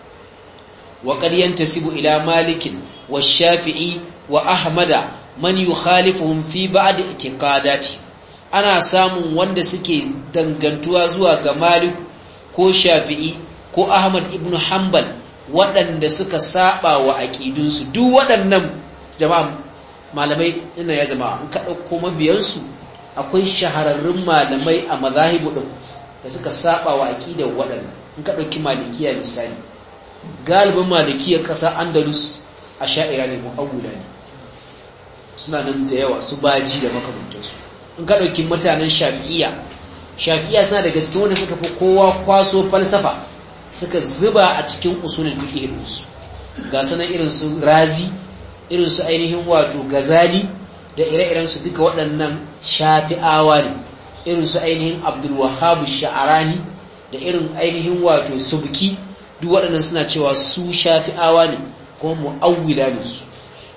wa qad yantasibu ila malikin wa shafi'i wa ahmada man yukhalifuhum fi ba'd i'tiqadati ana samun wanda suke dangantuwa zuwa ga malik ko shafi'i ko ahmad ibn hanbal waɗanda suka saba wa aqidunsu. Duk waɗannan jama'a malamai ina ya jama'a in ka dauko mabiyansu akwai shahararrun malamai a mazahibu din da suka saba wa aqidar waɗannan. In ka dauki malikiya misali, galibin malikiyar ƙasa Andalus a sha'ira ne, mu'awwila ne, suna nan da yawa su baji da makamantansu. In ka dauki mutanen shafi'iyya suna daga cikin wanda suka fi kowa kwaso falsafa suka zuba a cikin usulul fiqh su. Ga sanan irin su Razi, irin su ainihin wato Gazali da ire-iren su duka waɗannan shafi'awa ne, irin su ainihin Abdul Wahhab Sha'rani da irin ainihin wato Subki, duk waɗannan suna cewa su shafi'awa ne kuma mu'awwila ne su.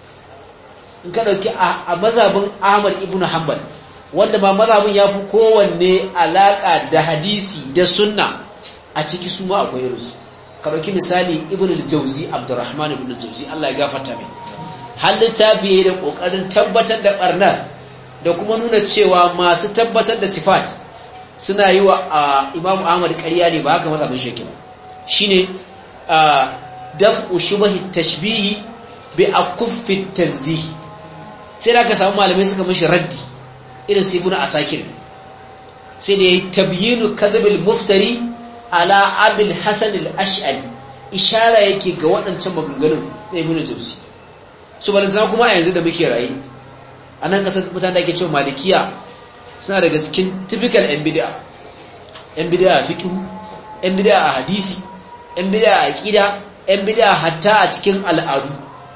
In ka dauki a mazhabin Ahmad ibn Hanbal wanda ma mazhabin yafi kowanne alaka da hadisi da sunna a ciki, su ma akwai irin su. Ka dauki misali Ibn al-Jawzi, Abdurrahman ibn al-Jawzi, Allah ya gafarta mai, har littafi da kokarin tabbatar da barnar da kuma nuna cewa masu tabbatar da sifat suna yi wa Imam Ahmad ƙarya ne, ba haka mazhabin shi yake ba. Shine daf'u shubhi tashbihi bi akuffi tanzih. Sai da ka samu malamai suka mishi raddi irin su Ibn Asakir, sai da yayi tabyinu kadhibil muftari ala Abul Hasan al-Ash'ari, ishara yake ga waɗancan maganganun na Ibn Jawzi. Su balantana kuma a yanzu da muke rayu a nan kasar, mutane da ake cewa malikiya suna daga cikin typical yan bid'a a fiqh, yan bid'a a hadisi, yan bid'a a aqida, yan bid'a hatta a cikin al'adu.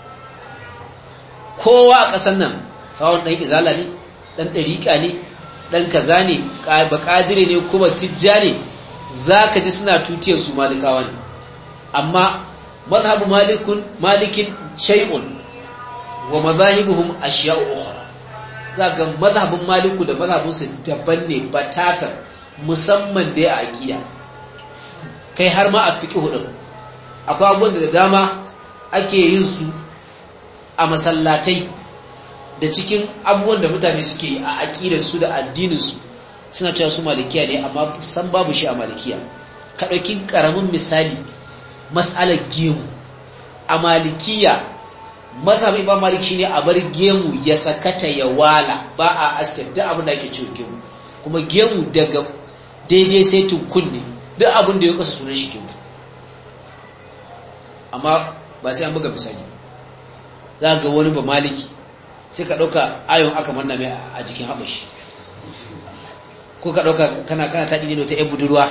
Kowa a ƙasar nan sawon ɗan izala ne, ɗan ɗariƙa ne, ɗan kaza ne, baƙadire ne kuma tijja ne, za ka ji suna tutiyar su malikawa ne. Amma mazhabu malikin shay'un wa mazahibuhum ashiya'u ukhra. Za ga mazhabin maliku da mazhabinsu daban ne batatar, musamman da ya aqida, kai har ma a fiqh din akwai abubuwan da dama ake yin su a masallatai da cikin abubuwan da mutane suke yi a aqidar su da addinin su, suna cewa su malikiya ne amma san babu shi a malikiya. Ka dauki karamin misali, mas'alar gemu a malikiya, mazhabin Imam Malik shine a bar gemu ya sakata ya wala, ba a aske duk abin da ake cewa gemu, kuma gemu daga daidai sai kunne, duk abin da ya kasa sunan shi gemu. Amma ba sai an buga misali, za ga wani ba maliki sai ka dauka ayon aka manna mai a jikin habashi, ko ka dauka kana taɗi ne da wata yan budurwa,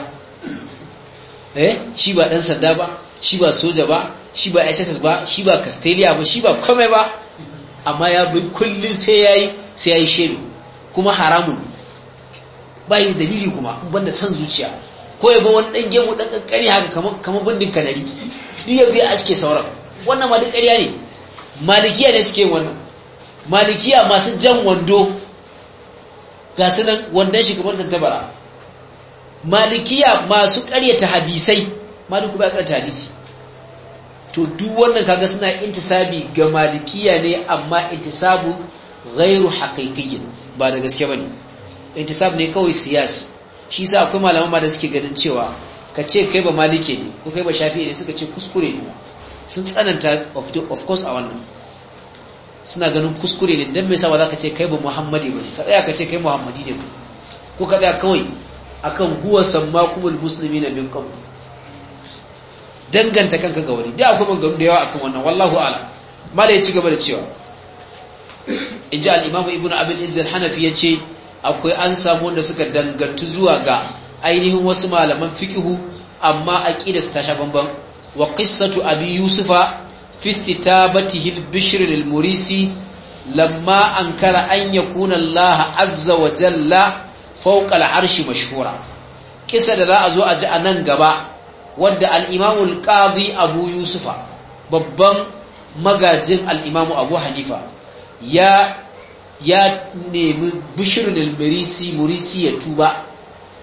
shi ba dan sanda ba, shi ba soja ba, shi ba SSS ba, shi ba Castelia ba, shi ba komai ba, amma ya bi kullun sai yayi shebe, kuma haramun ba yi dalili, kuma in banda san zuciya, ko ya ba wani dan gemu dan kankani haka kamar bindin kanari, duk ya bi aske sauran. Wannan ma duk ƙarya ne. Malikiya ne suke wannan. Malikiya masu jan wando ga su nan wandon shi kamar tantabara. Malikiya masu ƙaryata hadisai, maliku ba ƙaryata hadisi. To duk wannan kaga suna intisabi ga malikiya ne, amma intisabu ghairu haqiqiyyin, ba da gaske bane. Intisab ne kawai siyasi. Shi yasa akwai malaman ma da suke ganin cewa ka ce kai ba malike ne ko kai ba shafi'i ne, suka ce kuskure ne. Sun tsananta of course a wannan, suna ganin kuskure ne. Dan me yasa ba za ka ce kai ba muhammadi bane, ka tsaya ka ce kai muhammadi ne, ko ka tsaya kawai akan huwa sammakumul muslimina min qabl, danganta kanka ga wani. Da akwai maganganu da yawa akan wannan, wallahu a'lam. Mala ya ci gaba da cewa, inji al-Imam Ibn Abi al-Izz al-Hanafi yace akwai an samu wanda suka dangantu zuwa ga ainihin wasu malaman fiqhu, amma aqida su ta sha bamban. Wa qissatu Abi Yusufa fi istitabatihi al-Bishr lil-Murisi lamma ankara an yakuna Allah azza wa jalla fawqa al-arshi mashhura. Kisa da za a zo a ji a nan gaba, wadda al-Imam al-Qadi Abu Yusufa, babban magajin al-Imam Abu Hanifa, ya nemi Bishr al-Murisi ya tuba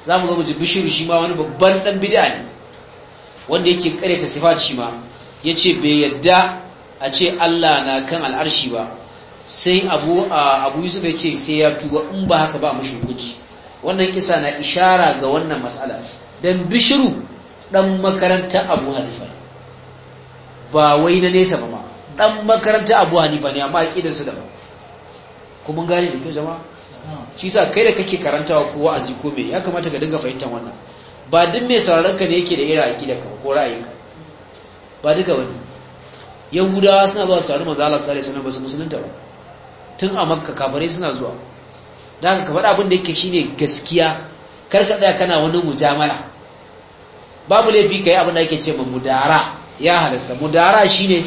zamu zo mu ji Bishr shi ma wani babban dan bid'a ne wanda yake kareta sifat shi ma yace bai yadda a ce Allah na kan al'arshi ba sai Abu Yusuf yace sai ya tuba in ba haka ba mushi hukunci. Wannan kisa na ishara ga wannan mas'ala dan Bishru dan makaranta Abu Hanifa ba wai na nesa ba ma dan makaranta Abu Hanifa ne amma aqidar su da ba kuma gane da kyau jama'a shi yasa kai da kake karantawa ko wa'azi ko me ya kamata ka dinga fahimtar wannan ba duk mai sauraron ka ne yake da irin aqidar ka ko ra'ayinka ba duka wani Yahudawa suna zuwa sauraron manzo Allah sallallahu alaihi wasallam ba su musulunta ba tun a Makka kafirai suna zuwa dan haka ka faɗa abin da yake shine gaskiya kar ka tsaya kana wani mujamala babu laifi kai abin da yake ce ma mudara ya halasta mudara shine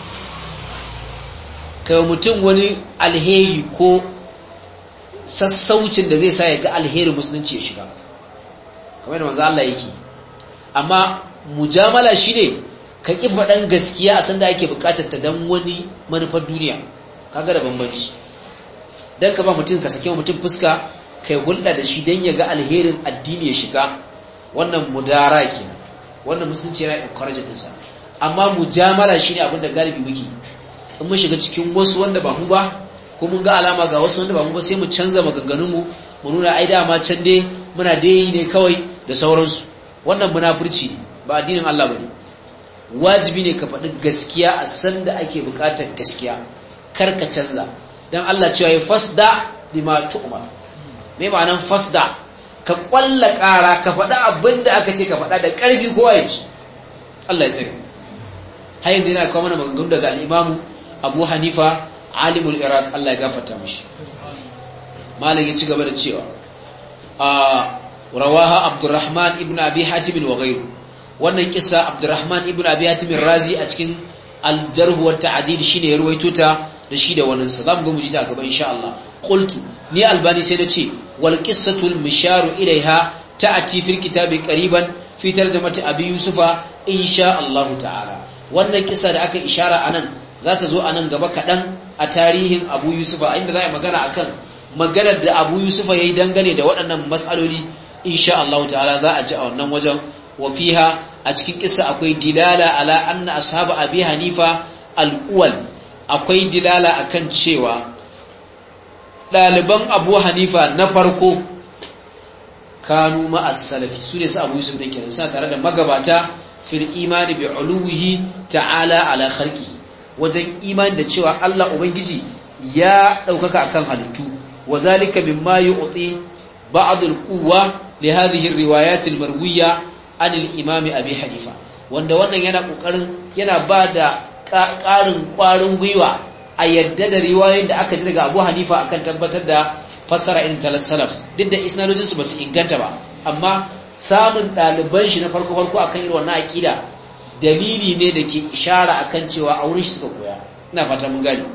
kai mutum wani alheri ko sassaucin da zai sa ya ga alheri musulunci ya shiga kamar da manzo Allah yake amma mujamala shine ka ki faɗan gaskiya a sanda ake buƙatar ta dan wani manufar duniya kaga da bambanci dan ka ba mutum ka sake mutum fuska kai hulɗa da shi dan ya ga alherin addini ya shiga wannan mudara kenan wannan musulunci yana encourage din sa amma mujamala shine abin da galibi muke in mun shiga cikin wasu wanda ba mu ba ko mun ga alama ga wasu wanda ba mu ba sai mu canza maganganun mu nuna ai dama can dai muna dai ne kawai da sauransu wannan munafurci ne ba addinin Allah bane wajibi ne ka faɗi gaskiya a san da ake buƙatar gaskiya kar ka canza dan Allah cewa ya fasda bima tu'mar me ma'anan fasda ka kwalla ƙara ka faɗa abinda aka ce ka faɗa da ƙarfi kowa ya ci Allah ya tsare har yanzu yana kawo mana maganganu daga al-Imam Abu Hanifa alimul Iraq Allah ya gafarta mishi malam ya ci gaba da cewa rawaha Abdurrahman ibn Abi Hatim wa ghayru wannan kissa Abdurrahman ibn Abi Hatim Razi a cikin al-Jarh wa Ta'dil shine ya ruwaito ta da shi da wannan sa zamu ga mu ji ta gaba insha Allah qultu ni Albani sai da ce wal qissatul misharu ilaiha ta'ati fil kitabi qariban fi tarjamati Abi Yusufa insha Allah ta'ala wannan kissa da aka ishara anan za ta zo anan gaba kadan a tarihin Abu Yusufa inda za a magana akan maganar da Abu Yusufa yayi dangane da waɗannan mas'aloli insha Allah ta'ala za a ji a wannan wajen wa fiha a cikin kissa akwai dilala ala anna ashabu Abi Hanifa al-awwal akwai dilala akan cewa ɗaliban Abu Hanifa na farko kanu ma'as salafi su ne su Abu Yusuf da kenan suna tare da magabata fil imani bi uluwihi ta'ala ala khalqihi wajen imani da cewa Allah ubangiji ya daukaka akan halittu wazalika mimma yu'ti ba'd al-quwwa li hadhihi ar-riwayat al-marwiyya an al-imam Abi Hanifa wanda wannan yana bada ƙarin ƙwarin gwiwa a yadda da riwayoyin da aka ji daga Abu Hanifa akan tabbatar da fassara irin talat salaf duk da isnadojin su basu inganta ba amma samun ɗaliban shi na farko akan irin wannan aqida dalili ne da ke ishara akan cewa a wurin shi suka koya ina fata mun gani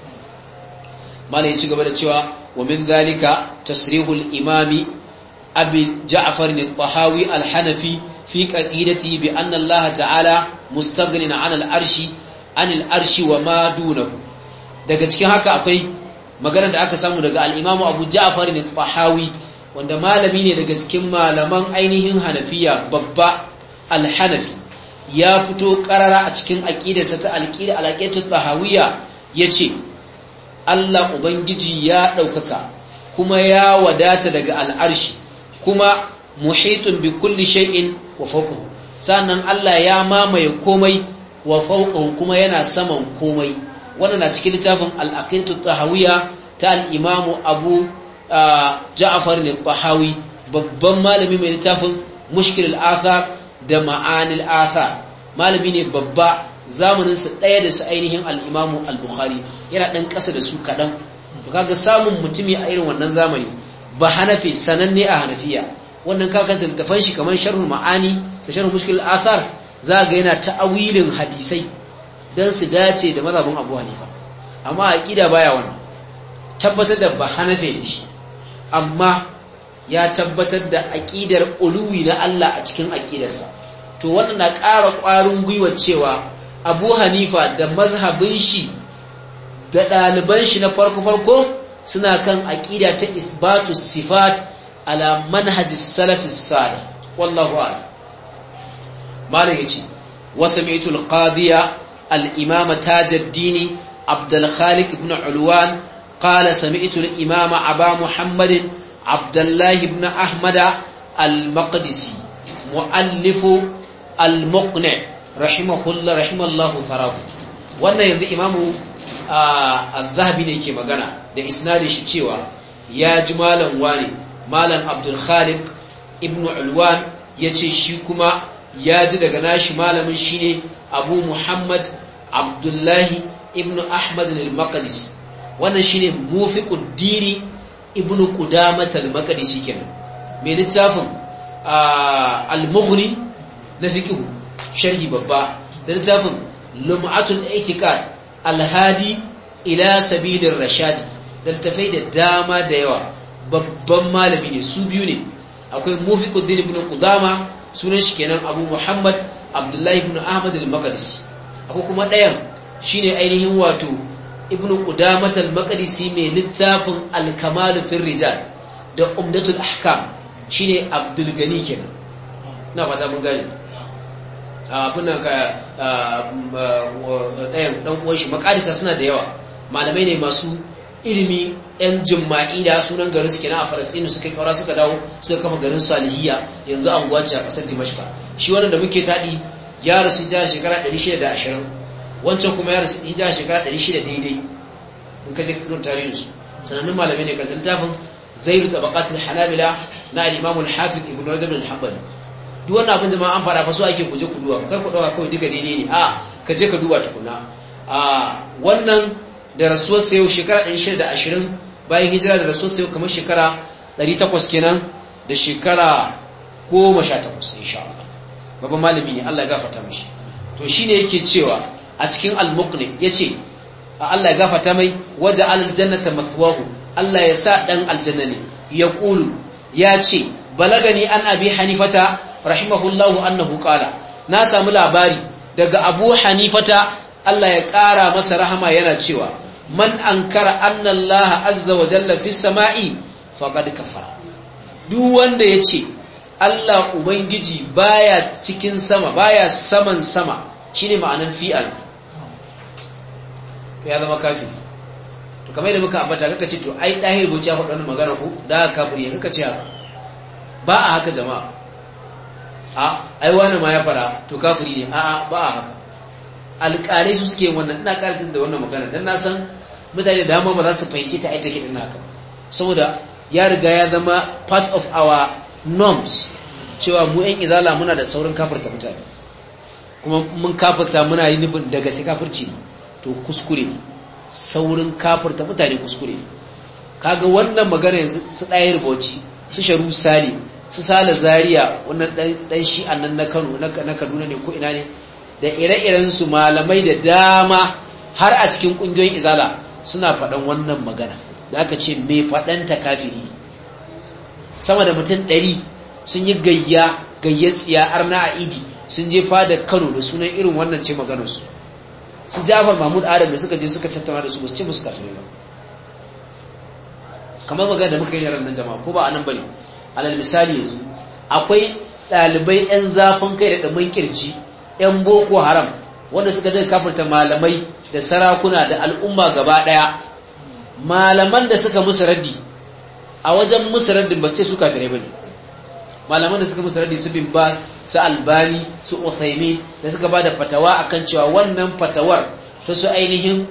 malai ya ci gaba da cewa wa min zalika tasrihul imami abi ja'far al-tahawi al-hanafi fi qaqidati bi anna Allah ta'ala mustaghnin 'an al-arshi wa ma dunahu daga cikin haka akwai maganar da aka samu daga al-Imam Abu Ja'far al-Tahawi wanda malami ne daga cikin malaman ainihin Hanafiya babba al-Hanafi ya fito karara a cikin aqidarsa ta al-aqidatu tahawiyya yace Allah ubangiji ya daukaka kuma ya wadata daga al-arshi kuma muhitun bi kulli shay'in wa fawqahu sannan Allah ya mamaye komai wa fawqahu kuma yana saman komai wannan na cikin littafin al-aqidatu tahawiyya ta al-Imam Abu Ja'far al-Tahawi babban malami mai littafin Mushkil al-Athar da Ma'ani al-Athar malami ne babba zamanin sa daya da su ainihin al-Imam al-Bukhari yana dan kasa da su kadan to kaga samun mutumi a irin wannan zamani ba Hanafi sananne a Hanafiya wannan kakan littafan shi kamar Sharhul Ma'ani da Sharh Mushkil al-Athar za ga yana ta'awilin hadisai dan su dace da mazhabin Abu Hanifa amma aqida baya wannan tabbatar da ba Hanafi ne shi amma ya tabbatar da aqidar uluwi na Allah a cikin aqidarsa to wannan na ƙara ƙwarin gwiwa cewa Abu Hanifa da mazhabin shi da ɗaliban shi na farko suna kan aqida ta isbatus sifat ala manhajis salafis salih wallahu a'lam. malam yace wa sami'tu al-qadiya al-imam tajuddin abdul khaliq ibn ulwan qala sami'tu al-imam aba muhammad abdullah ibn ahmad al-maqdisi muallif al-muqni rahimallahu tharahu. wannan yanzu imamu az-zahabi ne ke magana da isnadin shi cewa ya ji malam wani malam abdul khaliq ibn ulwan yace shi kuma ya ji daga nashi malamin shine abu muhammad abdullahi ibn ahmad al-maqdisi. wannan shine mufiquddin ibn qudamah al-maqdisi kenan mai littafin al-mughni na fiqh sharhi babba da littafin lum'atul i'tiqad al-hadi ila sabilir rashad da littafai da dama da yawa. babban malami ne, su biyu ne, akwai mufiquddin ibn qudama sunan shi kenan abu muhammad abdullahi ibn ahmad al-maqdisi, akwai kuma ɗayan shine ainihin wato ibn qudamah al-maqdisi mai littafin al-kamal fi rijal da umdatul ahkam shine abdul gani kenan. na fata mun gane abin nan ka ɗayan dan uwan shi maqadisa suna da yawa, malamai ne masu ilimi yan jimma'ida sunan garin su kenan a Falasɗinu suka kaura suka dawo suka kama garin Salihiyya yanzu anguwa ce a ƙasar Dimashqa. shi wannan da muke taɗi ya rasu hijira shekara 620, wancan kuma ya rasu hijira shekara 600 daidai in ka je kiran tarihin su. sanannun malamai ne kan littafin Zairu Tabaqatul Hanabila na al-Imam al-Hafiz Ibn Rajab al-Hanbali. duk wannan abin jama'a an fara fa so ake guje ku duba, kar ku dauka kawai duka daidai ne, ka je ka duba tukuna. wannan da rasuwar sayo shekara 620 bayan hijira, da rasuwar sayo kamar shekara 800 kenan da shekara 18 insha Allah. babban malami ne, Allah ya gafarta mishi. to shine yake cewa a cikin al-muqni yace Allah ya gafarta mai waja al-jannata mathwahu, Allah ya sa dan aljanna ne. yaqulu yace balagani an abi hanifata rahimahullahu annahu qala, na samu labari daga abu hanifata Allah ya kara masa rahama yana cewa man ankara anna Allah azza wa jalla fi samai faqad kafara. duk wanda yace Allah ubangiji baya cikin sama, baya saman sama, shine ma'anan fi'al, ya zama kafiri. to kamar yadda muka ambata kaka ce to ai dahir boci ya faɗa magana ko da kafiri kaka ce haka, ba a haka jama'a. ai wani ma ya fara to kafiri ne, ba a haka. alƙalai su suke wannan, ina ƙarfin da wannan magana dan na san mutane da dama ba za su fahimci ta ita kiɗin haka, saboda ya riga ya zama part of our norms cewa mu yan izala muna da saurin kafirta mutane, kuma mun kafirta muna yi nufin daga sai kafirci ne, to kuskure ne. saurin kafirta mutane kuskure ne. kaga wannan magana yanzu su ɗaya rubuci su sharu sali su sala zaria wannan dan shi'an nan na Kano na Kaduna ne ko ina ne, da ire-iren su malamai da dama har a cikin kungiyoyin izala suna faɗan wannan magana da aka ce mai faɗanta kafiri. sama da mutum 100 sun yi gayyatsiya arna a idi sun je fada Kano da sunan irin wannan ce maganar su. su Jafar Mahmud Adam da suka je suka tattauna da su ba su ce musu kafiri ba, kamar magana da muka yi ran nan jama'a ko ba anan bane. alal misali yanzu akwai ɗalibai 'yan zafin kai da ɗumin kirji 'yan boko haram wanda suka daga kafirta malamai da sarakuna da al'umma gaba ɗaya. malaman da suka musu raddi a wajen musu raddin ba su ce su kafirai ba ne. malaman da suka musu raddi su bin ba su albani su uthaymin da suka ba da fatawa akan cewa wannan fatawar ta su ainihin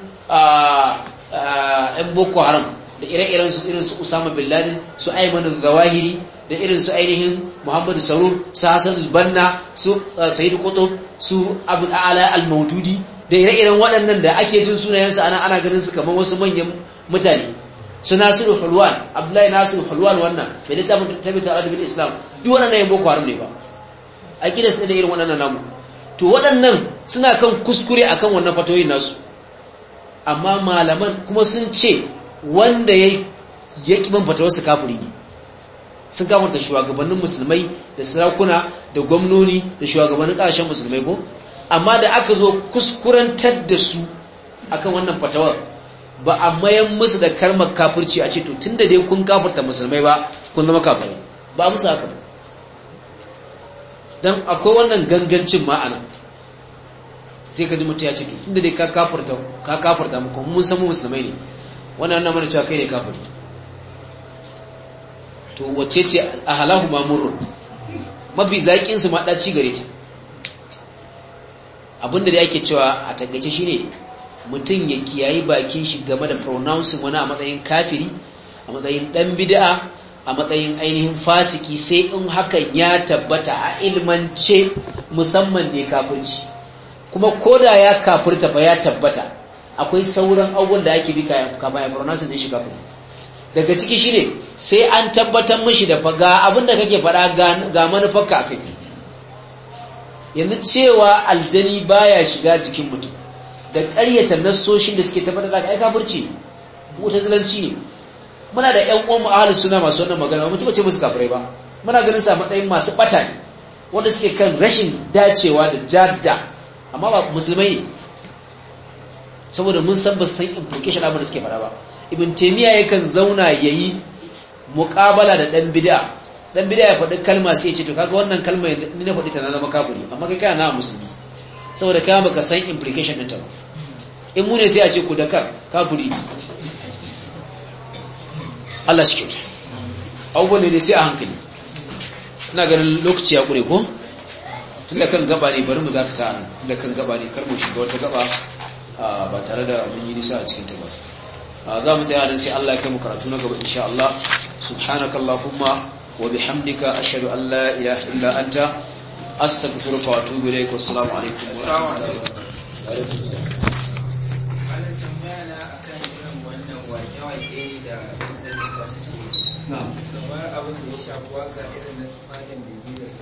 'yan boko haram da ire-iren su irin su Usama bin Laden su Ayman al-Zawahiri da irin su ainihin Muhammad Sarur su Hassan al-Banna su Sayyid Qutb su Abu al-A'la al-Mawdudi da ire-iren waɗannan da ake jin sunayensu ana ganin su kamar wasu manyan mutane. su Nasiru Hulwan, Abdullahi Nasiru Hulwan, wannan bai da tabbata adabul Islam, duk waɗannan yan boko haram ne ba, aqida su da irin waɗannan namu. to waɗannan suna kan kuskure akan wannan fatoyin nasu, amma malaman kuma sun ce wanda ya kiban fatawarsa kafiri ne. sun kafarta shugabannin musulmai da sarakuna da gwamnoni da shugabannin ƙasashen musulmai ko, amma da aka zo kuskurantar da su akan wannan fatawar ba a mayan musu da kalmar kafirci a ce to tunda dai kun kafirta musulmai ba kun zama kafirai ba musu haka ba dan akwai wannan gangancin ma'ana sai ka ji mutum ya ce to tunda dai ka kafirta mu kuma mun san mu musulmai ne wannan nan mana cewa kai ne kafiri to wacce ce ahalahu mamurun mafi zaƙin su ma daci gare ta abinda da yake cewa a takaice shine mutum ya kiyayi bakin shi game da pronouncing wani a matsayin kafiri a matsayin dan bid'a a matsayin ainihin fasiki sai in hakan ya tabbata a ilmance musamman ne kafirci kuma koda ya kafirta fa ya tabbata akwai sauran abubuwan da ake bi kama ya pronouncing din shi kafiri daga ciki shine sai an tabbatar mishi da ga abin da kake faɗa ga manufarka akai yanzu cewa aljani baya shiga jikin mutum da ƙaryata nassoshin da suke tabbatar da ai kafirci mutazilanci ne muna da ƴan uwan mu ahlus sunna masu wannan magana mutum ce musu kafirai ba muna ganin sa matsayin masu bata ne wanda suke kan rashin dacewa da jadda amma ba musulmai ne saboda mun san ba san implication abin da suke faɗa ba ibn taymiya yakan zauna yayi muqabala da dan bid'a ya faɗi kalma sai ya ce to kaga wannan kalma ni na faɗi ta na zama kafiri amma kai kana na musulmi saboda kai baka san implication ɗinta ba in mu ne sai a ce ku da kafiri Allah shi kyauta abubuwan ne sai a hankali ina ganin lokaci ya kure ko tunda kan gaba ne bari mu dakata nan tunda kan gaba ne kar mu shiga wata gaba ba tare da mun yi nisa a cikin ta ba za mu tsaya nan sai Allah ya kai mu karatu na gaba insha Allah subhanakallahumma wa bihamdika ashhadu an la ilaha illa anta astaghfiruka wa atubu ilaik wa assalamu alaikum wa rahmatullahi wa barakatuh. Kamar abin da ya shafi waka irin na su fadin bibi da